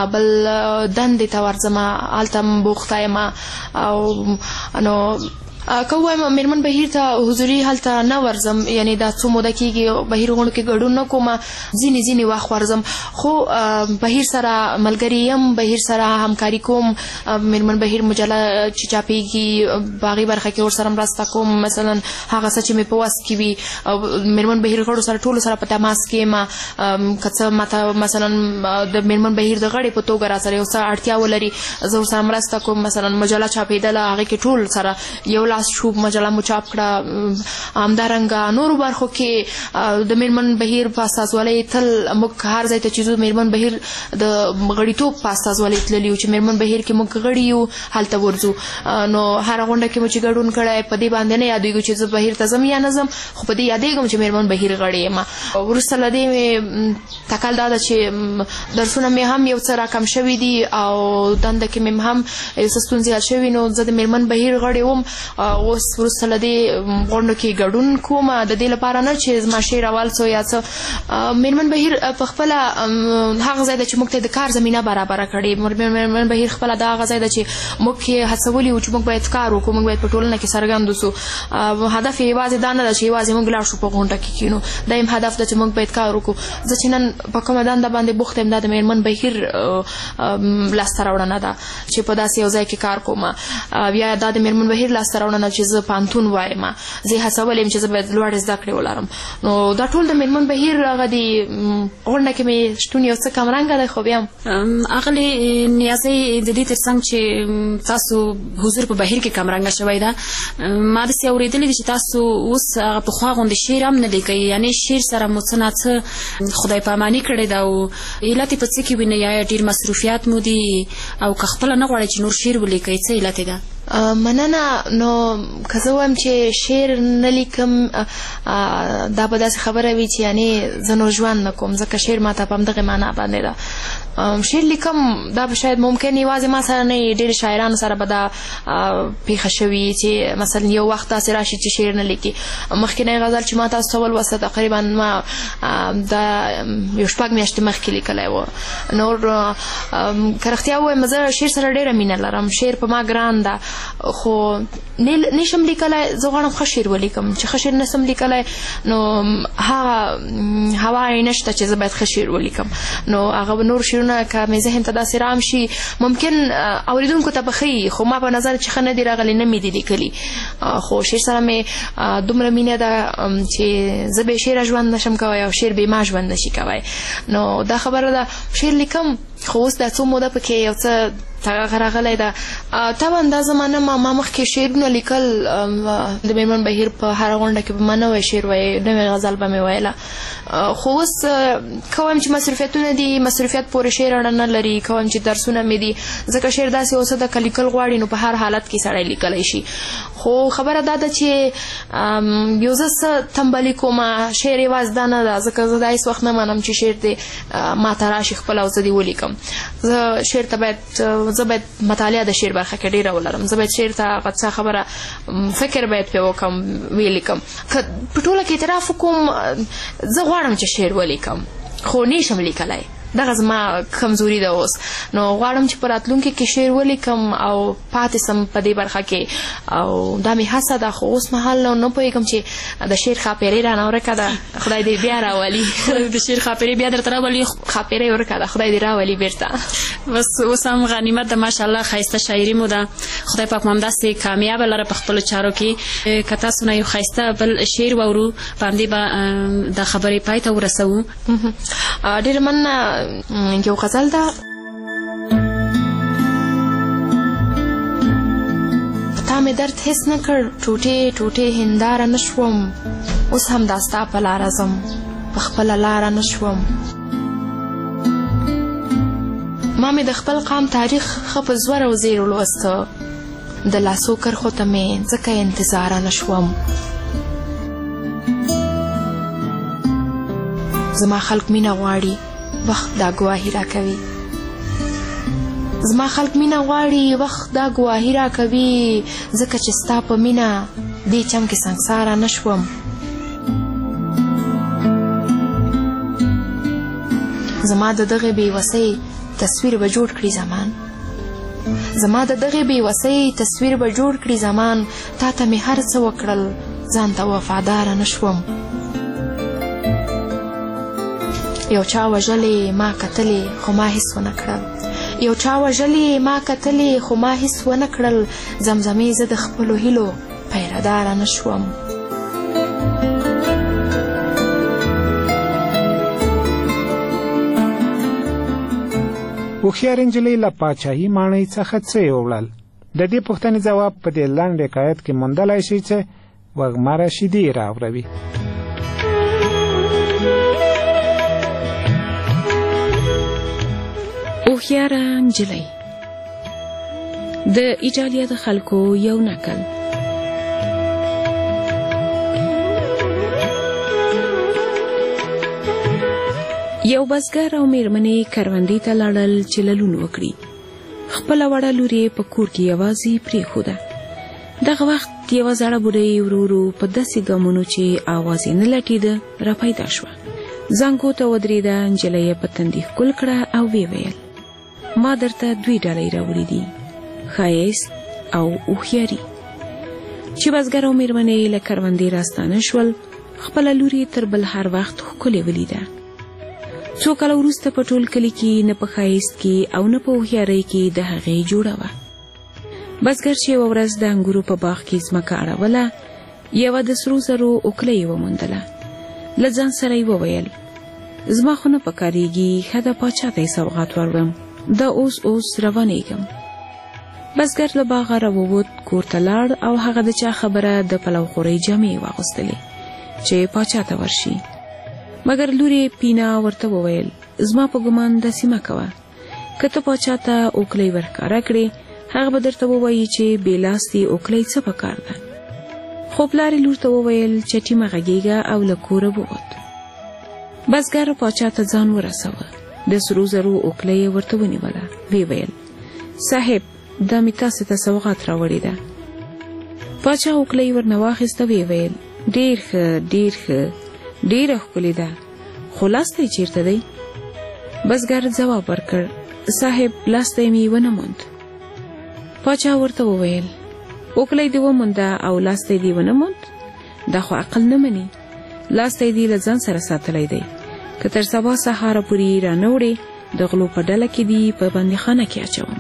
بل دندې ته ورځم هلته م بوخته یم او نو که ووایم میرمن بهیر ته حضوري هلته نه ورځم، یعنې دا څو موده کېږي بهیر غونډو کې ګډون نه کوم، ځینې وخت ورځم، خو بهیر سره ملګري یم، بهیر سره همکاري کوم. میرمن بهیر مجله چې چاپېږي په هغې برخه کې ورسره مرسته کوم، مثلا هغه څه چې مې په وس کې وي. میرمن بهیر غړو سره ټولو سره په تماس کې یم. که څه ماته مثلا د میرمن بهیر د غړې په توګه را سره یو څه اړتیا ولري، زه ورسره مرسته کوم. مثلا مجله چاپېدله، هغې کې ټول سره یو لاس شو، مجله مو چاپ کړه. همدارنګه نورو برخو کې د میرمن بهیر په استازولۍ تل موږ هر ځای ته چې ځو میرمن بهیر د غړیتوب په استازولۍ تللي یو، چې میرمن بهیر کې موږ غړي یو هلته ورځو. نو هره غونډه کې مو چې ګډون کړی په دې باندې نه یادېږو چې زه بهیر ته ځم یا نه ځم، خو په دې یادېږم چې میرمن بهیر غړې یم. وروسته له دې مې تکل دا ده چې درسونه مې هم یو څه راکم شوي دي او دنده کې مې هم یو څه ستونزې حل شوي، نو زه د میرمن بهیر غړې وم. اوس وروسته له دې غونډو کې ګډون کوم، د دې لپاره نه چې زما شعر اول څو یا څه. میرمن بهیر په خپله هغه ځای ده چې موږ ته د کار زمینه برابره کړې. میرمن بهیر خپله دا هغه ځای ده چې موږ یې هڅولي وو چې موږ باید کار وکړو، موږ باید په ټولنه کې څرګند اوسو. هدف یې یوازې دا نه ده چې یوازې موږ لاړ شو په غونډه کې کښېنو، دا یم هدف ده چې موږ باید کار وکړو. زه چې نن په کومه دنده باندې بوخت یم، دا د میرمن بهیر لاسته راوړنه ده چې په داسې یو ځای کې کار کوم. بیا دا د میرمن بهیر لاسته راوړنه چې زه پوهنتون وایم، زه یې هڅولی یم چې زه باید لوړې زده کړې ولرم. نو دا ټول د میرمن بهیر هغه د غونډه کې مې شتون یو څه کمرنګه دی. خو بیا هم اغلې نیازۍ د دې تر څنګ چې تاسو حضور په بهیر کې کمرنګه شوی ده، ما داسې اورېدلي دي چې تاسو اوس هغه پخوا غوندې شعر هم نه لیکئ، یعنې شعر سره مو څه ناڅه خدای پاماني کړې ده او علت یې په څه کې وینئ؟ یا ډېر مصروفیات مو دي او که خپله نه غواړئ چې نور شعر ولیکئ، څه علت یې ده؟ مننه. نو که زه وایم چې شعر نه لیکم، دا به داسې خبره وي چې یعنې زه نور ژوند نه کوم، ځکه شعر ماته په همدغې معنا باندې ده. شعر لیکم دا به شاید ممکن یوازې ما سره نه، ډېرې شاعرانو سره به دا پیښه شوي چې مثلا یو وخت داسې راشي چې شعر نه لیکي. مخکینی غزل چې ما تاسو ته ولوسته تقریبا ما دا یو 6 میاشتې مخکې لیکلی و. نور که رښتیا ووایم زه شعر سره ډېره مینه لرم، شعر په ما ګران ده، خو نشم لیکلی. زه غواړم ښه شعر ولیکم، چې ښه شعر نسم لیکلی نو هغه هوا یې نشته چې زه باید ښه شعر ولیکم. نو هغه نور شعرونه که مې ذهن ته داسې رام شي ممکن اورېدونکو ته به ښه خو ما په نظر چې ښه نه دي راغلي، نه مې دي لیکلي. خو شعر سره مې دومره مینه ده چې زه بې شعره ژوند نشم کوی او شعر بې ما ژوند نشي کوی. نو دا خبره ده شعر لیکم، خو اوس دا څو موده پکې یو څه تغیر راغلی ده. طبعا دا زمانه ما مخکې شعرونه لیکل، د میرمن بهیر په هره غونډه کې به ما نوی شعر وایي، نوی غزل به مې ویله. خو اوس که وایم چې مصروفیتونه دي، مصروفیت پورې شعر اړه نه لري. که وایم چې درسونه مې دي، ځکه شعر داسې اوسه ده که لیکل غواړي نو په هر حالت کې سړی لیکلی شي. خو خبره دا ده چې یو زه څه تنبلي کومه، شعر یوازې دا نه ده، ځکه زه دا هېڅ وخت نه منم چې شعر دې ما ته راشي خپله او زه دې ولیکم. زه شعر ته باید مطالعه د شعر برخه کې ډېره ولرم، زه باید شعر ته هغه څه خبره فکر باید پرې وکړم، ولیکم. که په ټوله کې اعتراف وکړم زه غواړم چې شعر ولیکم خو نشم لیکلی، دغه زما کمزوري ده اوس. نو غواړم چې په راتلونکي کې شعر ولیکم او پاتې سم په دې برخه کې، او دا مې هڅه ده. خو اوس مهال نه پوهېږم چې د شعر خاپېرۍ رانه ورکه ده، خدای دې بیا راولي. د شعر خاپېرۍ بیا درته راولي؟ خاپېرۍ ورکه ده، خدای دې راولي بیرته. بس اوس هم غنیمت ده، ماشاءالله ښایسته شاعري مو ده، خدای پاک مو همداسې کامیابه لره په خپلو چارو کې. که تاسو نه یو ښایسته بل شعر واورو په همدې به دا خبرې پای ته ورسوو. ډېره مننه. یو غزل ده: تا مې درد هېڅ نه کړ، ټوټې ټوټې هنداره نه شوم، اوس هم دا ستا په لاره ځم، په خپله لاره نه شوم. ما مې د خپل قام تاریخ ښه په زور او زیر ولوسته، د لاسو کرښو ته مې ځکه انتظاره نه شوم. زما خلق مینه غواړي، وخت دا ګواهی را کوي. زما خلق مینه غواړي، وخت دا ګواهی را کوي، ځکه چې ستا په مینه دې چم کې سنګساره نه شوم. زما د دغې بې وسۍ تصویر به جوړ کړي زمان، زما د دغې بېوسۍ تصویر به جوړ کړي زمان، تا ته مې هر څه وکړل ځان ته وفاداره نه شوم. یو چا وژلې ما کتلې خو ما هیڅ ونه کړل، یو چا وژلې ما کتلې خو ما هیڅ ونه کړل، زمزمې زه د خپلو هیلو پیرداره نه شوم. هوښیار نجلۍ له پاچاهي ماڼۍ څخه څه یوړل؟ د دې پوښتنې ځواب په دې لنډ حکایت کې موندلی شئ چې وږمه رشیدي راوړوي. هوښیاره نجلۍ د ایټالیا د خلکو یو نکل. یو بزګر او میرمنې کروندې ته لاړل چې للون وکړي. خپله وړه لور یې په کور کې یوازې پرېښوده. دغه وخت یوه زړه بوډۍ ورو ورو په داسې ګامونو چې آواز یې نه لټېده راپیدا شوه. زانګو ته ودرېده، نجلۍ یې په تندي ښکل کړه او ویې ویل: ما درته دوې ډالۍ راوړي دي، ښایست او هوښیاري. چې بزګر او میرمنې له کروندې راستانه شول، خپله لور یې تر بل هر وخت ښکلې ولیده. څو کاله وروسته په ټول کلي کې نه په ښایست کې او نه په هوښیارۍ کې د هغې جوړه وه. بزګر چې یوه ورځ د انګورو په باغ کې ځمکه اړوله، یوه د سرو زرو اوکله یې وموندله. له ځان سره یې وویل: زما خو نه پکارېږي، ښه ده پاچا ته یې سوغات وروړم، دا اوس روانېږم. بزګر له باغه راووت، کور ته لاړ او هغه د چا خبره د پلو خورۍ جامې یې واغوستلې چې پاچا ته ورشي. مګر لور یې پینا ورته وویل: زما په ګمان داسې مه کوه، که ته پاچا ته اوکلۍ ورښکاره کړې، هغه به درته ووایي چې بې لاستې اوکلۍ څه پکار ده. خو پلار یې لور ته وویل: چټي مه غږېږه، او له کوره ووت. بزګر پاچا ته ځان ورسوه. د سرو زرو اوکلۍ یې ورته ونیوله. ویې ویل: صاحب، دا مې تاسې ته سوغات راوړې ده. پاچا اوکلۍ ورنه واخیسته. ویې ویل: ډېر ښه، ډېر ښه، ډېره ښکلې ده، خو لاستی چیرته دی؟ بزګر ځواب ورکړ: صاحب، لاستی مې ونه موند. پاچا ورته وویل: اوکلۍ دې ومونده او لاستی دې ونه موند؟ دا خو عقل نه مني. لاستی دې له ځان سره ساتلی دی، که تر سبا سهاره پورې رانه وړې، د غلو په ډله کې دې په بندیخانه کې اچوم.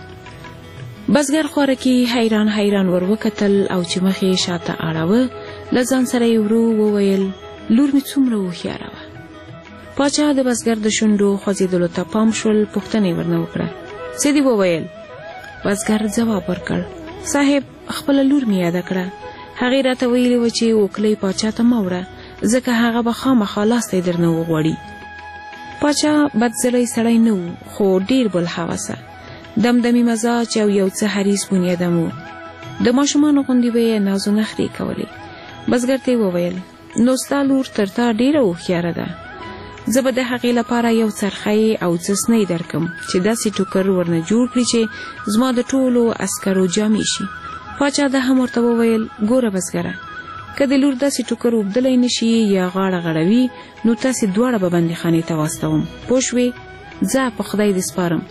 بزګر خوارکي حیران حیران ور وکتل او چې مخ یې شاته اړوه، له ځان سره یې ورو وویل: لور مې څومره هوښیاره وه. پاچا د بزګر د شونډو خوځېدلو ته پام شول. پوښتنه یې ورنه وکړه: څه دې وویل؟ بزګر ځواب ورکړ: صاحب، خپله لور مې یاده کړه. هغې راته ویلي وه چې اوکلۍ پاچا ته مه وړه، ځکه هغه به خامخا لاستی درنه وغواړي. پاچا بدزلی سړی نه و، خو ډېر بلحوثه، دمدمي مزاج او یو څه حریص بنیادم و. د ماشومانو غوندې به یې ناز و نخرې کولې. بزګر ته یې وویل: نو ستا لور تر تا ډېره هوښیاره ده. زه به د هغې لپاره یو څرخی او څه سنۍ درکم چې داسې ټوکر ورنه جوړ کړي چې زما د ټولو عسکرو جامې شي. پاچا دا هم ورته وویل: ګوره بزګره، که د لور داسې ټوکر اوبدلی نه شي یا غاړه غړوي، نو تاسې دواړه به بندیخانې ته واستوم. پوه شوې؟ ځه، په خدای دې سپارم.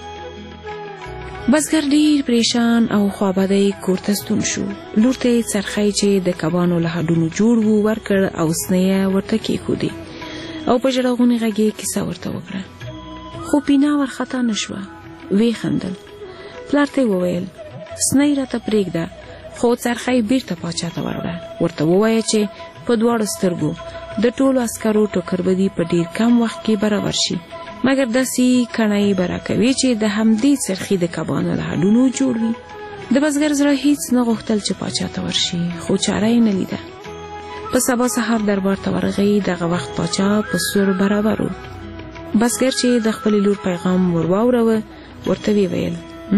بزګر ډېر پریشان او خوابدی کور ته ستون شو. لور ته یې څرخی چې د کبانو له هډونو جوړ و ورکړ او سنۍ یې ورته کېښودې او په ژړغونې غږ یې کیسه ورته وکړه. خو پینا ورخطا نه شوه. ویې خندل. پلار ته یې وویل: سنۍ راته پرېږده، خو څرخی بیرته پاچا ته وروړه. ورته ووایه چې په دواړو سترګو د ټولو عسکرو ټوکر به دې په ډېر کم وخت کې برابر شي، مګر داسې کڼی به راکوي چې د همدې څرخي د کبانو له هډونو جوړ وي. د بزګر زړه هیڅ نه غوښتل چې پاچا ته ورشي، خو چاره یې نه لیده. په سبا سهار دربار ته ورغی. دغه وخت پاچا په سور برابر و. بزګر چې د خپلې لور پیغام ور واوروه، ورته ویې ویل: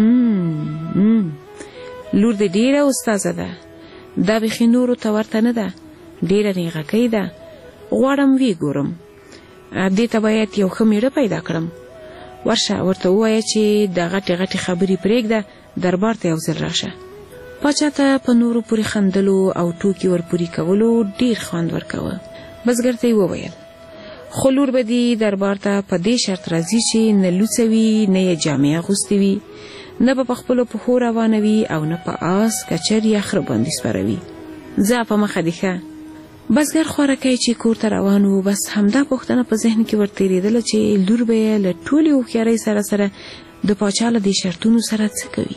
لور دې ډېره استاذه ده، دا بیخي نورو ته ورته نه ده، ډېره نیغکۍ ده. غواړم ویې ګورم، دې ته باید یو ښه میړه پیدا کړم. ورشه، ورته ووایه چې د غټې غټې خبرې پرېږده، دربار ته یو ځل راشه. پاچا ته په نورو پورې خندلو او ټوکې ورپورې کولو ډېر خوند ورکوه. بزګر ته یې وویل: خو لور به دې دربار ته په دې شرط راځي چې نه لوڅه وي، نه یې جامې اغوستې وي، نه په خپلو پښو روانوي او نه په آس کچر یا خره باندې سپروي. ځه په مخه دې ښه. بزګر خوارکی چې کور ته روان و، بس همدا پوښتنه په ذهن کې ورتېرېدله چې لور به یې له ټولې هوښیارۍ سره د پاچا له دې شرطونو سره څه کوي.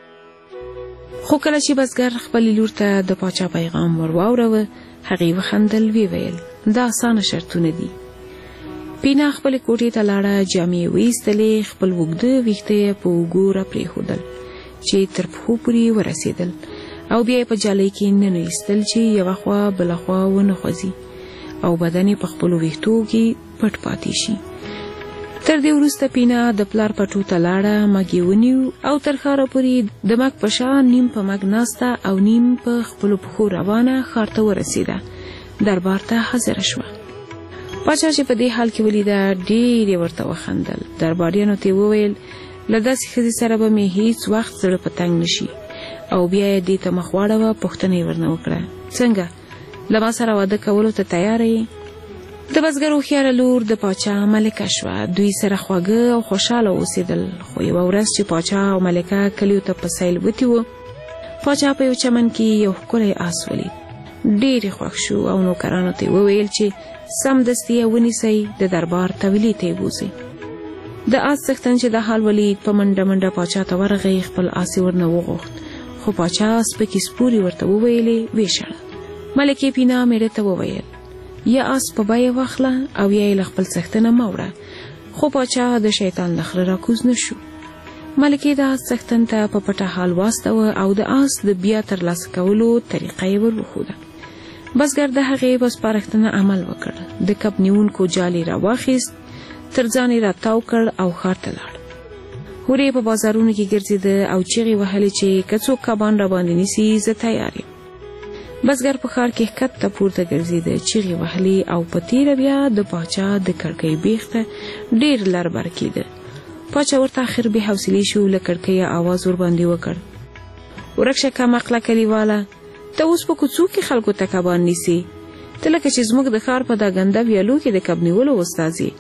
خو کله چې بزګر خپلې لور ته د پاچا پیغام ور واوروه، هغې وخندل، ویې ویل دا اسانه شرطونه دي. پینا خپلې کوټې ته لاړه، جامې یې وایستلې، خپل اوږده ویښته یې په اوږو راپرېښودل چې تر پښو پورې ورسېدل او بیا یې په جالۍ کې ننویستل چې یوه خوا بله خوا ونه خوځي او بدن یې په خپلو ویښتو کې پټ پاتې شي. تر دې وروسته پینا د پلار پټو ته لاړه، مږ یې ونیو او تر ښاره پورې د مږ په شا نیم په مږ ناسته او نیم په خپلو پښو روانه ښار ته ورسېده. دربار ته حاضره شوه. پاچا چې په دې حال کې ولیده، ډېر یې ورته وخندل. درباریانو ته یې وویل له داسې ښځې سره به مې هېڅ وخت زړه په تنګ نه شي. او بیا یې دې ته مخ واړوه، پوښتنه یې ورنه وکړه څنګه له ما سره واده کولو ته تیاره یې؟ د بزګر هوښیاره لور د پاچا ملکه شوه. دوی سره خواږه او خوشحاله اوسېدل. خو یوه ورځ چې پاچا او ملکه کلیو ته په سیل وتي وو، پاچا په یو چمن کې یو ښکلی آس ولید. ډېر یې خوښ شو او نوکرانو ته یې وویل چې سمدستي یې ونیسئ، د دربار طویلې ته یې بوځئ. د آس څښتن چې دا حال ولید، په منډه منډه پاچا ته ورغی، خپل آس یې ورنه وغوښت. خو پاچا سپکې سپورې ورته وویلې، ویې شړه. ملکې پینا میړه ته وویل یا آس په بیه واخله او یا یې له خپل څښتنه مه وړه. خو پاچا د شیطان له خره راکوز نه شو. ملکې د آس څښتن ته په پټه حال واستوه او د آس د بیا ترلاسه کولو طریقه یې ور وښوده. بزګر د هغې په سپارښتنه عمل وکړ. د کب نیونکو جال یې راواخیست، تر ځان یې راتاو کړ او ښار ته لاړ. هورې په بازارونو کې ګرځېده او چیغې وهلې چې که څوک کبان راباندې نیسي زه تیار یم. بزګر په ښار کې ښکته پورته ګرځېده، چیغې وهلې او په تېره بیا د پاچا د کړکۍ بیخ ته ډېر لر بر کېده. پاچا ورته آخر بې حوصلې شو، له کړکیه آواز ورباندې وکړ ورک شه کمعقله کلیواله، ته اوس په کوڅو کې خلکو ته کبان نیسي، ته لکه چې زموږ د ښار په دا ګنده ویالو کې د کب نیولو استاد یې.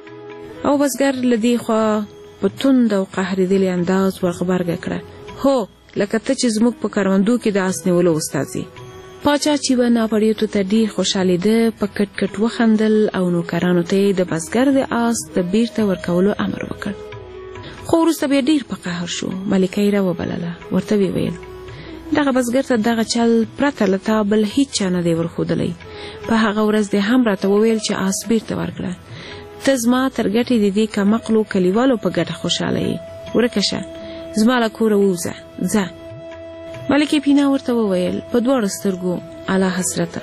او بزګر له دې خوا په توند او قهرېدلي انداز ورغبرګه کړه، هو لکه ته چې زموږ په کروندو کې د آس نیولو استاد یې. پاچا چې به ناپړیتو ته ډېر خوشحالېده، په کټ کټ وخندل او نوکرانو ته یې د بزګر د آس د بیرته ورکولو امر وکړ. خو وروسته بیا ډېر په قهر شو. ملکه یې راوبلله، ورته ویې ویل دغه بزګر ته دغه چل پرته له تا بل هیڅ چا نه دی ورښودلی. په هغه ورځ دې هم راته وویل چې آس بیرته ورکړه. ته زما تر ګټې د دې کمعقلو کلیوالو په ګټه خوشحاله یې. ورکه شه، زما له کوره ووځه، ځه. ملکې پینا ورته وویل په دواړو سترګو اعلی حضرته،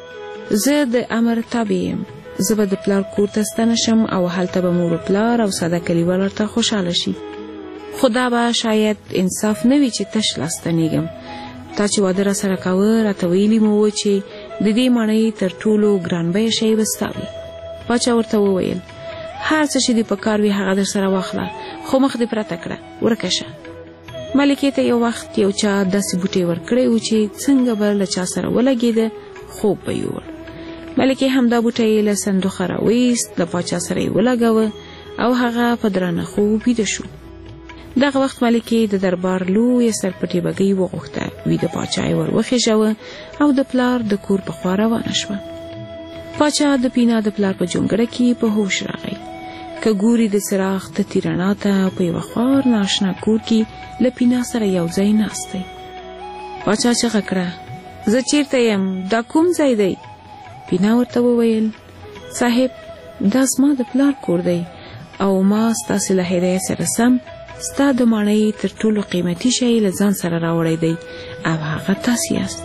زه د امر تابع یم. زه به د پلار کور ته ستنه شم او هلته به مور و پلار او ساده کلیوال ورته خوشحاله شي. خو دا به شاید انصاف نه وي چې تش لاس ستنېږم. تا چې واده را سره کاوه راته ویلي مو و چې د دې ماڼۍ تر ټولو ګران بیه شی به ستا وي. پاچا ورته وویل هر څه چې دې په کار وي هغه در سره واخله، خو مخ دې پرته کړه، ورکه شه. ملکې ته یو وخت یو چا داسې بوټی ورکړی و چې څنګه به له چا سره ولګېده خوب به یوړ. ملکې همدا بوټی له صندوقه راویست، له پاچا سره یې ولګاوه او هغه په درانه خوب ویده شو. دغه وخت ملکې د دربار لویه سرپټې بګۍ وغوښته، ویده پاچا یې ور وخېژوه او د پلار د کور په خوا روانه شوه. پاچا د پینا د پلار په جونګړه کې په هوش راغی. که ګوري د څراغ تتې رڼا ته په یوه خوار ناشنا کور کې له پینا سره یو ځای ناست دی. پاچا چغه کړه زه چیرته یم، دا کوم ځای دی؟ پینا ورته وویل صاحب دا زما د پلار کور دی او ما ستاسې له هدایت سره سم ستا د ماڼۍ تر ټولو قیمتي شی له ځان سره راوړی دی او هغه تاسې یاست.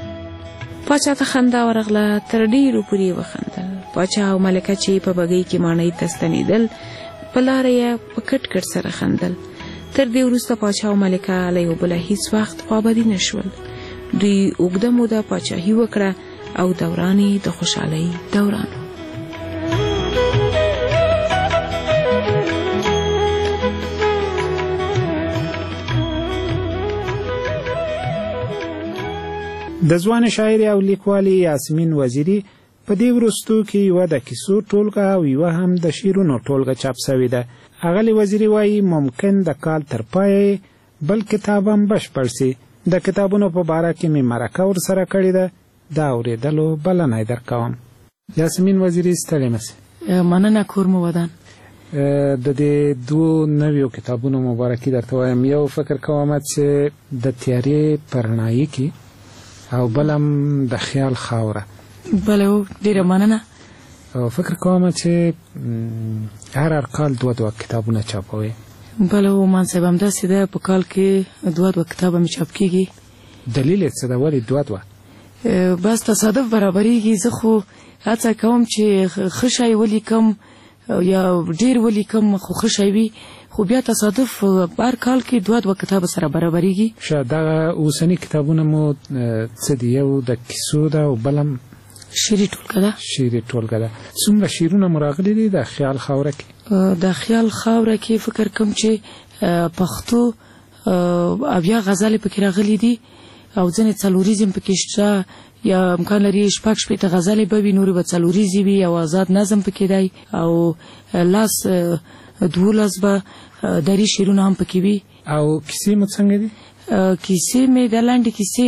پاچا ته خندا ورغله، تر ډېرو پورې وخندل. پاچا او ملکه چې په بګۍ کې ماڼۍ ته ستنېدل په لاره یې په کټ کټ سره خندل. تر دې وروسته پاچا او ملکه له یو بله هیڅ وخت خوابدي نه شول. دوی اوږده موده پاچاهي وکړه او دوران یې د خوشحالۍ دوران. د ځوان شاعر او لیکوالې یاسمین وزیري په دې وروستو کې یوه د کیسو ټولګه او یوه هم د شعرونو ټولګه چاپ سوې ده. ښاغلې وزیري وایي ممکن د کال تر پایه بل کتاب هم بشپړ سي. د کتابونو په باره کې مې مرکه ورسره کړې ده، دا اورېدلو بلنه یې درکوم. یاسمین وزیري ستړې مه سې. مننه کور مو ودان. د دې دوو نویو کتابونو مبارکي درته وایم. یو فکر کوم چې د تیارې په رڼایي کې او بل هم د خیال خاوره. بله ډېره مننه. او فکر کوم چې هر کال دوه کتابونه چاپوي. بله مان صاحب همداسې ده، په کال کې دوه کتابه مې چاپ کېږي. دلیل یې څه ده؟ ولې دوه؟ بس تصادف برابرېږي. زه خو هڅه کوم چې ښه شی ولیکم یا ډېر ولیکم، خو ښه شی وي، خو بیا تصادف هر کال کې دوه کتابه سره برابرېږي. ښه، دغه اوسني کتابونه مو څه دي؟ یو د کیسو ده او بل هم شعري ټولګه ده. شعري ټولګه ده. څومره شعرونه مو راغلي دي د خیال خاوره کې؟ د خیال خاوره کې فکر کوم چې پښتو 80 غزلې پکې راغلي دي او ځینې څلوریزم پکې شته، یا امکان لري 6-8 غزلې به وي، نورې به څلوریزې وي، او آزاد نظم پکې دی، او 12 به دري شعرونه هم پکې وي. او کیسې مو څنګه دي؟ کیسې مې د لاندې کیسې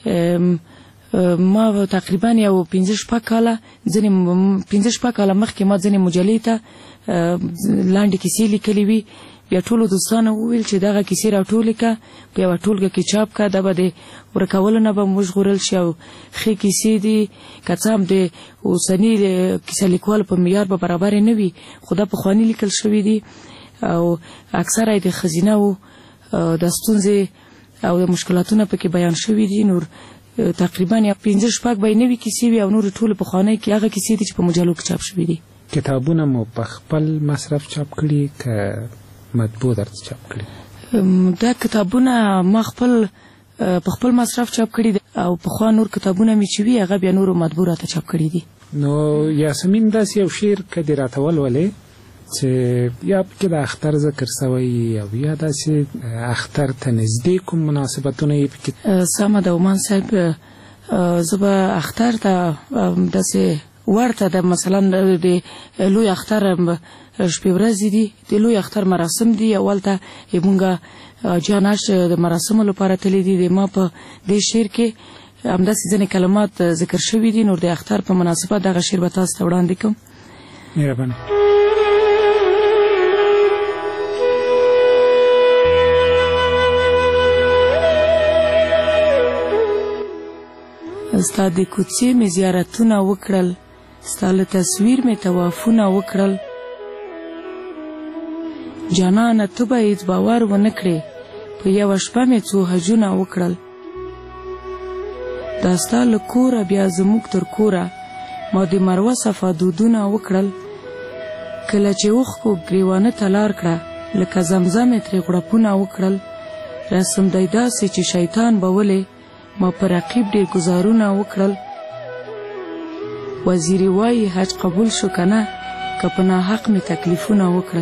ما تقریبا یو 15 کاله مخکې ما ځینې مجلې ته لاندې کیسې لیکلې وي. بیا ټولو دوستانو وویل چې دغه کیسې راټولې کړه، په یوه ټولګه کې چاپ کړه، دا به د ورکولو نه به وژغورل شي او ښې کیسې دي. که څه هم د اوسني کیسه لیکوالو په معیار به برابر نه وي، خو دا پخواني لیکل شوي دي او اکثره یې د ښځینه‌و د ستونزې او د مشکلاتونه پکې بیان شوي دي. نور تقریبا 15 به نوي کیسې وي او نور ټول پخوانۍ کې هغه کیسې دي چې په مجلو کې چاپ شوي دي. کتابونه مو په خپل مصرف چاپ کړي که مطبوع درته چاپ کړي؟ دا کتابونه ما په خپل مصرف چاپ کړي دي او پخوا نور کتابونه مې چې وي هغه بیا نورو مطبوع راته چاپ کړي دي. نو یاسمین داسې یو شعر که دې راته ولولې چې یا پکې د اختر ذکر سوی او یا داسې اختر ته نږدې کوم مناسبتونه یې پکې؟ سمه ده عمان صاحب، زه به اختر ته داسې ورته د مثلا د لوی اختر شپې ورځې دي، د لوی اختر مراسم دي. اول ته مونږه جاناش د مراسمو لپاره تللی دي. ما په دې شعر کې همداسې ځینې کلمات ذکر شوي دي. نور د اختر په مناسبت دغه شعر به تاسو ته وړاندې کوم. مهرباني. ستا د کوڅې مې زیارتونه وکړل، ستا له تصویر مې طوافونه وکړل، جانانه ته به هېڅ باور ونه کړې، په یوه شپه مې څو حجونه وکړل. دا ستا له کوره بیا زموږ تر کوره ما د مروه صفا دودونه وکړل. کله چې اوښکو ګریوانه ته لار کړه، لکه زمزم یې ترې غړپونه وکړل. رسم دی داسې چې شیطان به ولې ما پر رقیب ډېر ګزارونه وکړل. وزیري وایي حج قبول شو که نه، که په ناحق مې تکلیفونه وکړل.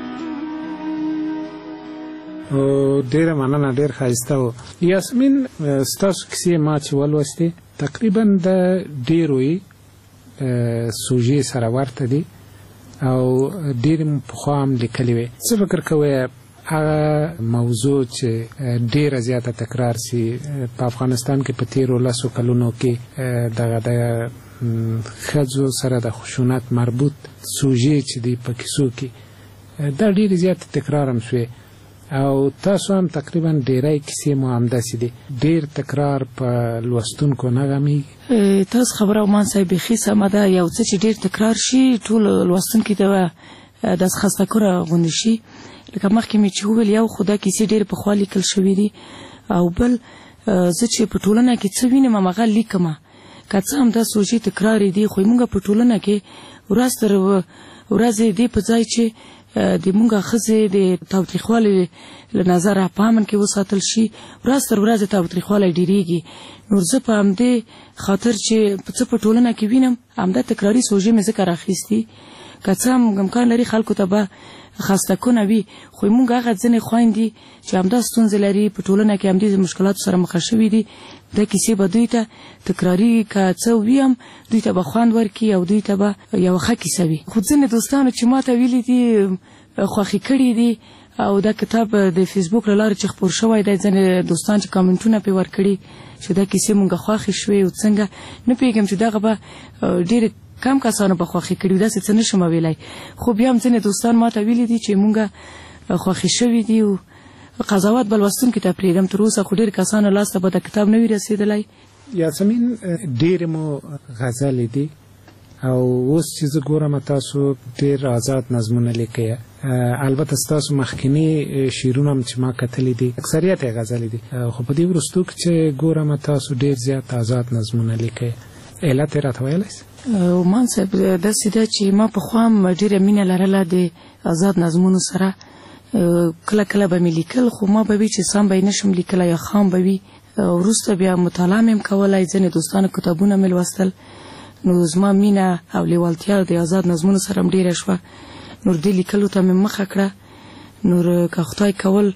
ډېره مننه، ډېر ښایسته و. یاسمین ستاسو کیسې ما چې ولوستې تقریبا د ډېرو سوژې سره ورته دي او ډېرې مو پخوا هم لیکلې وې. څه فکر کوئ هغه موضوع چې ډېره زیاته تکرار سي په افغانستان کې په تېرو 10 کلونو کې دغه د ښځو سره د خشونت مربوط سوژې چې دي په کیسو کې دا ډېرې زیاتې تکرار هم شوې او تاسو هم تقریبا ډېری کیسې مو همداسې دي، ډېر تکرار په لوستونکو نه غمیږي؟ تاسو خبره عمان صاحب بیخي سمه ده. یو څه چې ډېر تکرار شي ټول لوستونکي ته داسې خسته کوره غوندې شي. لکه مخکې مې چې وویل یو خو دا کیسې ډېرې پخوا لیکل شوي دي او بل زه چې په ټولنه کې څه وینم هماغه لیکمه. که څه هم دا سوژې تکرارې دي خو موږ په ټولنه کې ورځ تر ورځې دې په ځای چې د موږ ښځې د تاوتریخوالي له نظره په امن کې وساتل شي، ورځ تر ورځې تاوتریخوالی ډېرېږي. نور زه په همدې خاطر چې څه په ټولنه کې وینم همدا تکراري سوژې مې ځکه راخیستي. که څه هم امکان لري خلکو ته به خسته کنه وي خو موږ هغه ځینې خویندې چې همدا ستونزې لري په ټولنه کې همدې مشکلاتو سره مخ شوي دي، دا کیسې به دوی ته تکراري که څه وي هم دوی ته به خوند ورکړي او دوی ته به یوه ښه کیسه وي. خو ځینې دوستانو چې ما ته ویلي دي خوښې کړي دي او دا کتاب د فیسبوک له لارې چې خپور شوی دی ځینې دوستان چې کامنټونه پرې ورکړي چې دا کیسې مونږ خوښې شوې او څنګه نه پوهېږم چې دغه به ډېرې کم کسانو به خوښې کړي داسې څه نشم ویلی خو بیا هم ځینې دوستان ما ته ویلي دي چې مونږ خوښې شوي دي او قضاوت به لوستونکي ته پرېږدم تر اوسه خو ډېر کسانو لاس ته به دا کتاب نه وي رسېدلی یاسمین ډېرې مو غزلې دي او اوس چې زه ګورم تاسو ډېر آزاد نظمونه لیکئ البته ستاسو مخکینی شعرونه هم چې ما کتلي دي اکثریت یې غزلې دي خو په دې وروستو کې چې ګورم تاسو ډېر زیات آزاد نظمونه لیکئ علت یې راته ویلی شئ عمان صاحب داسې ده چې ما پخوا هم ډېره مینه لرله د آزاد نظمونو سره کله کله به مې لیکل خو ما به وي چې سم به یې نشم لیکلی یا خام به وي وروسته بیا مطالعه مې هم کولی ځینې دوستانو کتابونه مې لوستل نو زما مینه او لیوالتیا د آزاد نظمونو سره هم ډېره شوه نور دې لیکلو ته مې مخه کړه نور که خدای کول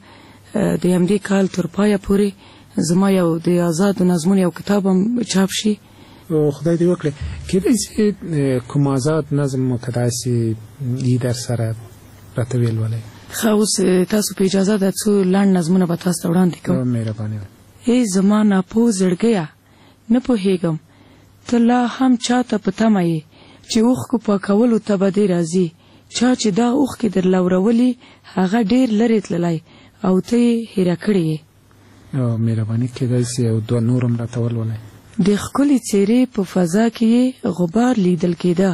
د همدې کال تر پایه پورې زما یو د آزاد نظمونو یو کتاب هم چاپ شي خدای دې وکړي کېدای شي کوم آزاد نظم مو که داسې یي در سره راته ولولئ ښه اوس تاسو په اجازه ده څو لنډ نظمونه به تاسو ته وړاندې کوم مهرباني ای زما ناپوه زړګیه نه پوهېږم ته لا هم چاته په تمه یې چې اوښکو پاکولو ته به دې راځي چا چې دا اوښکې در لورولي هغه ډېر لرې تللی او ته یې هیره کړې یې مهرباني کېدای شي یو دوه نور هم راته ولولئ د ښکلې څېرې په فضا کې یې غبار لیدل کېده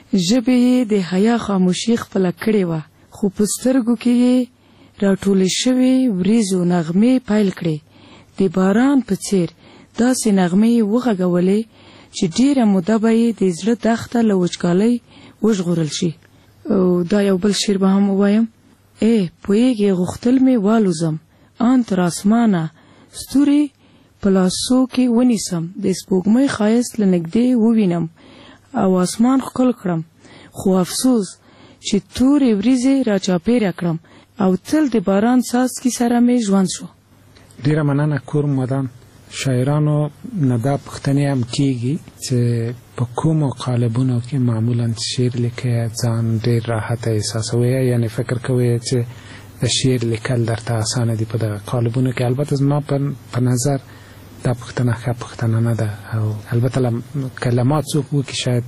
ژبې یې د حیا خاموشي خپله کړې وه خو په سترګو کې یې راټولې شوې وریځو نغمې پیل کړې د باران په څېر داسې نغمې یې وغږولې چې ډېره موده به یې د زړه دښته له وچکالۍ وژغورل شي او دا یو بل شعر به هم ووایم ای پوهېږې غوښتل مې والوزم ان تر اسمانه ستوري په لاسو کې ونیسم د سپوږمۍ ښایست له نږدې ووینم او اسمان ښکل کړم خو افسوس چې تورې وریځې راچاپېره کړم او تل د باران څاڅکي سره مې ژوند شو ډېره مننه کورم ودان شاعرانو نه دا پوښتنې هم کېږي چې په کومو قالبونو کې معمولا شعر لیکئ ځان ډېر راحته احساسوئ یعنې فکر کوئ چې د شعر لیکل درته اسانه دي په دغه قالبونو کې البته زما په نظر دا پوښتنه ښه پوښتنه نه ده او البته کلمات څوک وکړي شاید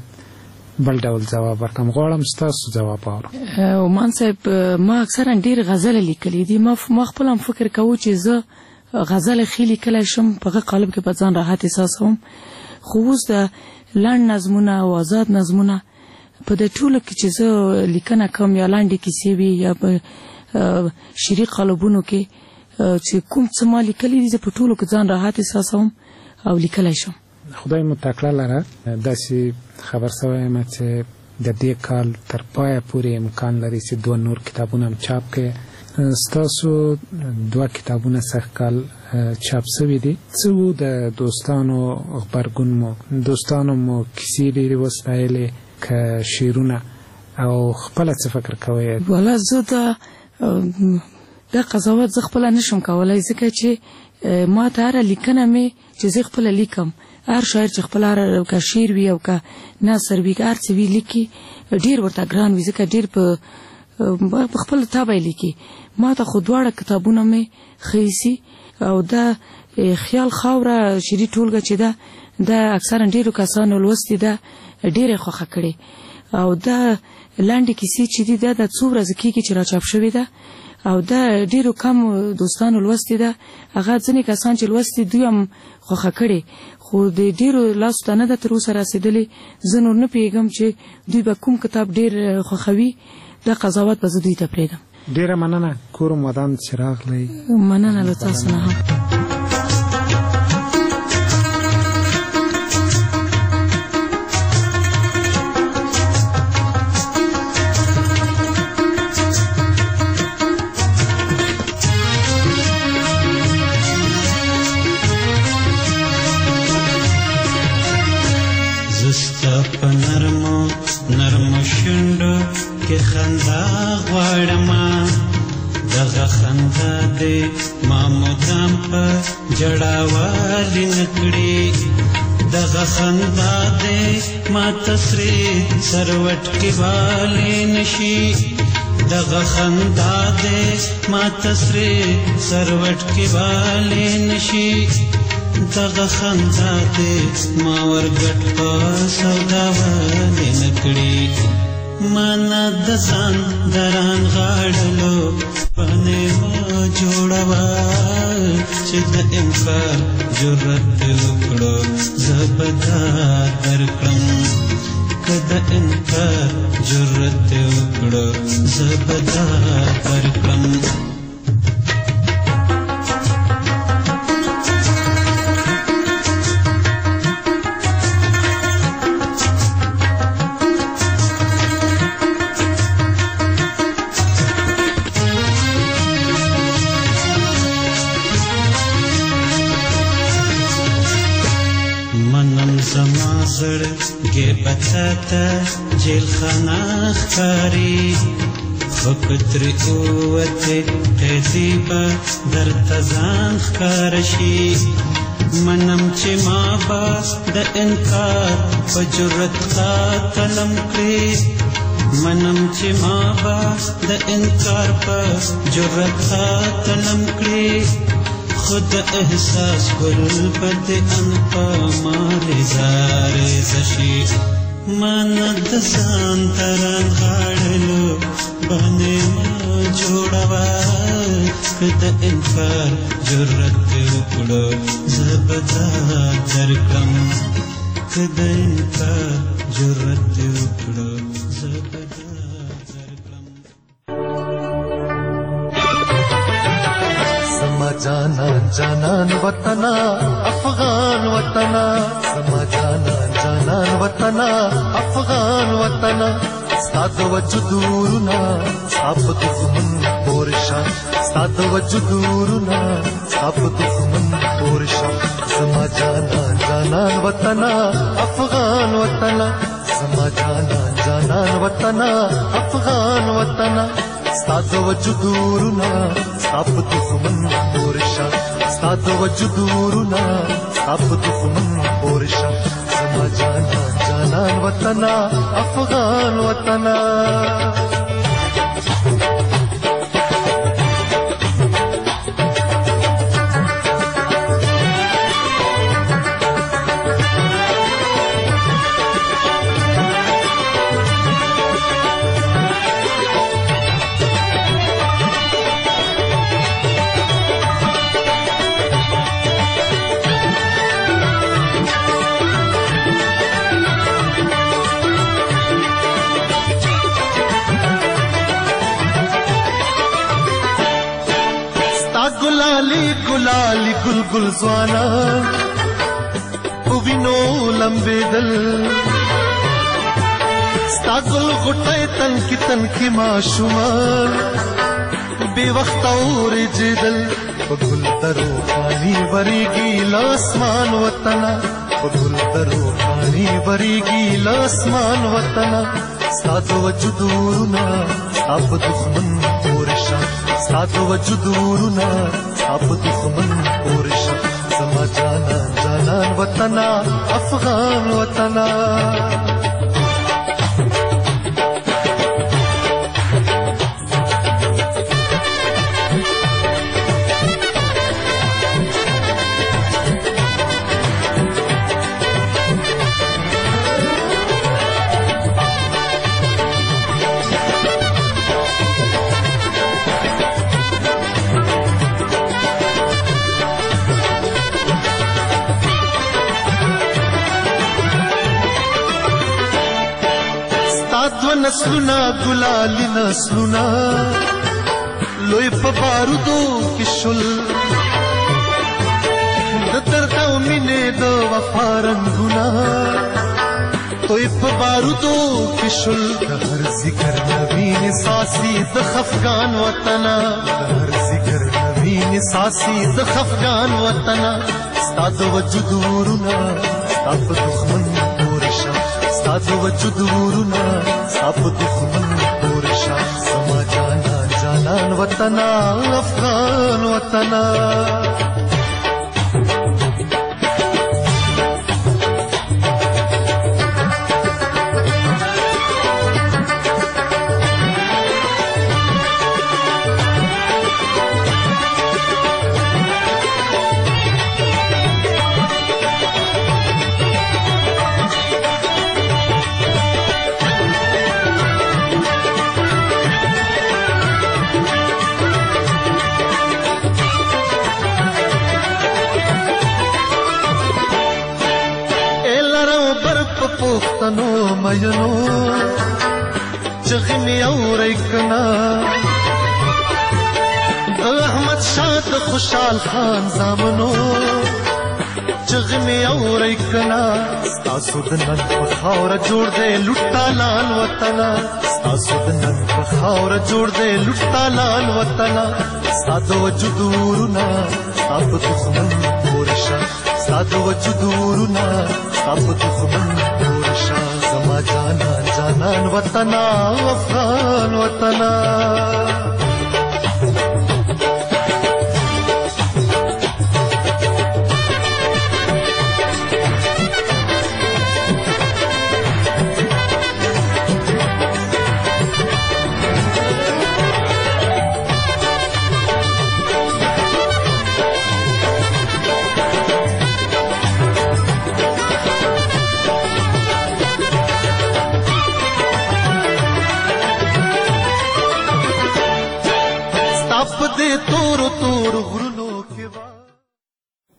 بل ډول جواب ورکړم غواړم ستاسو جواب واورم عمان صاحب ما اکثرا ډېر غزلې لیکلي دي ما خپل هم فکر کوو چې زه غزل ښې لیکلی شم په هغه قالب کې به ځان راحت احساسوم خو اوس د لنډ نظمونه او آزاد نظمونه په دې ټولو کې چې زه لیکنه کوم یا لنډې کیسې وي یا په شعري قالبونو کې چې کوم څه ما لیکلي دي زه په ټولو کې ځان راحت احساسوم او لیکلی شم خدای مو تکړه لره داسې خبر سوی یم چې د دې کال تر پایه پورې امکان لري چې دوه نور کتابونه هم چاپ کړئ ستاسو دوه کتابونه سږ کال چاپ سوي دي څه د دوستانو مو کیسې ډېرې وستایلې که شعرونه او خپله څه فکر کوئ والا زه دا قضاوت زه خپله نشم کولی ځکه چې ما ته هره لیکنه مې چې زه خپله لیکم هر شاعر چې خپل هر که شعر وي او که نثر وي که هر څه وي لیکي ډېر ورته ګران وي ځکه ډېر په خپل طبع یې لیکي ما ته خو دواړه کتابونه مې ښه ایسي او دا خیال خاوره شعري ټولګه چې ده دا اکثرا ډېرو کسانو لوستې ده ډېره یې خوښه کړې او دا لنډې کیسې چې دي دا څو ورځې کېږي چې راچاپ شوې ده او دا ډېرو کم دوستانو لوستې ده هغه ځینې کسان چې لوستې دوی هم خوښه کړې خو د ډېرو لاسو ته نه ده تر اوسه رسېدلې زه نور نه پوهېږم چې دوی به کوم کتاب ډېر خوښوي دا قضاوت به زه دوی ته پرېږدم ډېره مننه کورم ودان چې راغلی مننه له تاسو نه هم نرمو شونډو کې خندا غواړم دغه خندا دې ما مدام په جړا والي نکړي دغه خندا دې ما تسرې سروټ کې والي نشي دغه خندا دې ما تسرې سروټ کې والي نشي دغه خندا دې ما ورګټ په سودا والي نکړي مانا د ځان دران غاړلو پنه ما جوړوا چې د انکار جرأت وکړو زبدا درکړم کده انکار جرأت وکړو زبدا درکړم زړګي بچاته جیل خانه ښکاري فکر قوته تهذیبه درته ځان ښکار شي منم چې ما با د انکار په جرأت قاتلم کړي منم چې ما با د انکار په جرأت قاتلم کړي خود احساس گل بد انپا مالی زاری زشی مانا دزان تران غاڑلو بانی ما جوڑوا کد انکار جرأت اکڑو زبدا درکم کد انکار جرأت اکڑو زبدا जाना जानन वतना अफगान वतना समा जाना जानन वतना अफगान वतना साद वजुदूरना साब दुश्मन पोरशा साद वजुदूरना साब दुश्मन पोरशा समा जाना जानन वतना अफगान वतना समा जाना जानन वतना अफगान वतना साद वजुदूरना साब दुश्मन पोरशा साद वजुदूरना साब दुश्मन पोरशा समा जाना जानन वतना अफगान वतना गुलाली गुलगुल ज़्वाना उविनो लंबे दल स्तागुल गुटे तन की माशुमा बेवक्त और जिदल गुल तरो पानी बरीगी लासमान वतना गुल तरो पानी बरीगी लासमान वतना साद वजुदूरना अब दुश्मन पोरशा साद वजुदूरना अब दुश्मन पोरशा समा जाना जानन वतना अफगान वतना नस्लुना गुलाली नस्लुना लोई बारूदो किशुल दर्दा मिने दो वफारंगुना तोय बारूदो किशुल हर जिक्र नवीन सासी द खफगान वतना हर जिक्र नवीन सासी द खफगान वतना साद वजुदूरना अब दुश्मन पोरशा साद वजुदूरना अब दुश्मन पोरशा समा जाना जानन वतना अफगान वतना پښتنو مینو چغې مې اورئ کنا د احمد شاه د خوشحال خان زامنو چغې مې اورئ کنا ستاسو د نن په خاوره جوړ دی لوټا لال وطنه ستاسو د نن په خاوره جوړ دی لوټا لال وطنه ستا د وجود ورونه ستا په دښمن پورې شه ستا د وجود ورونه ستا په دښمن پورې شه زما جانان جانان وطنه افغان وطنه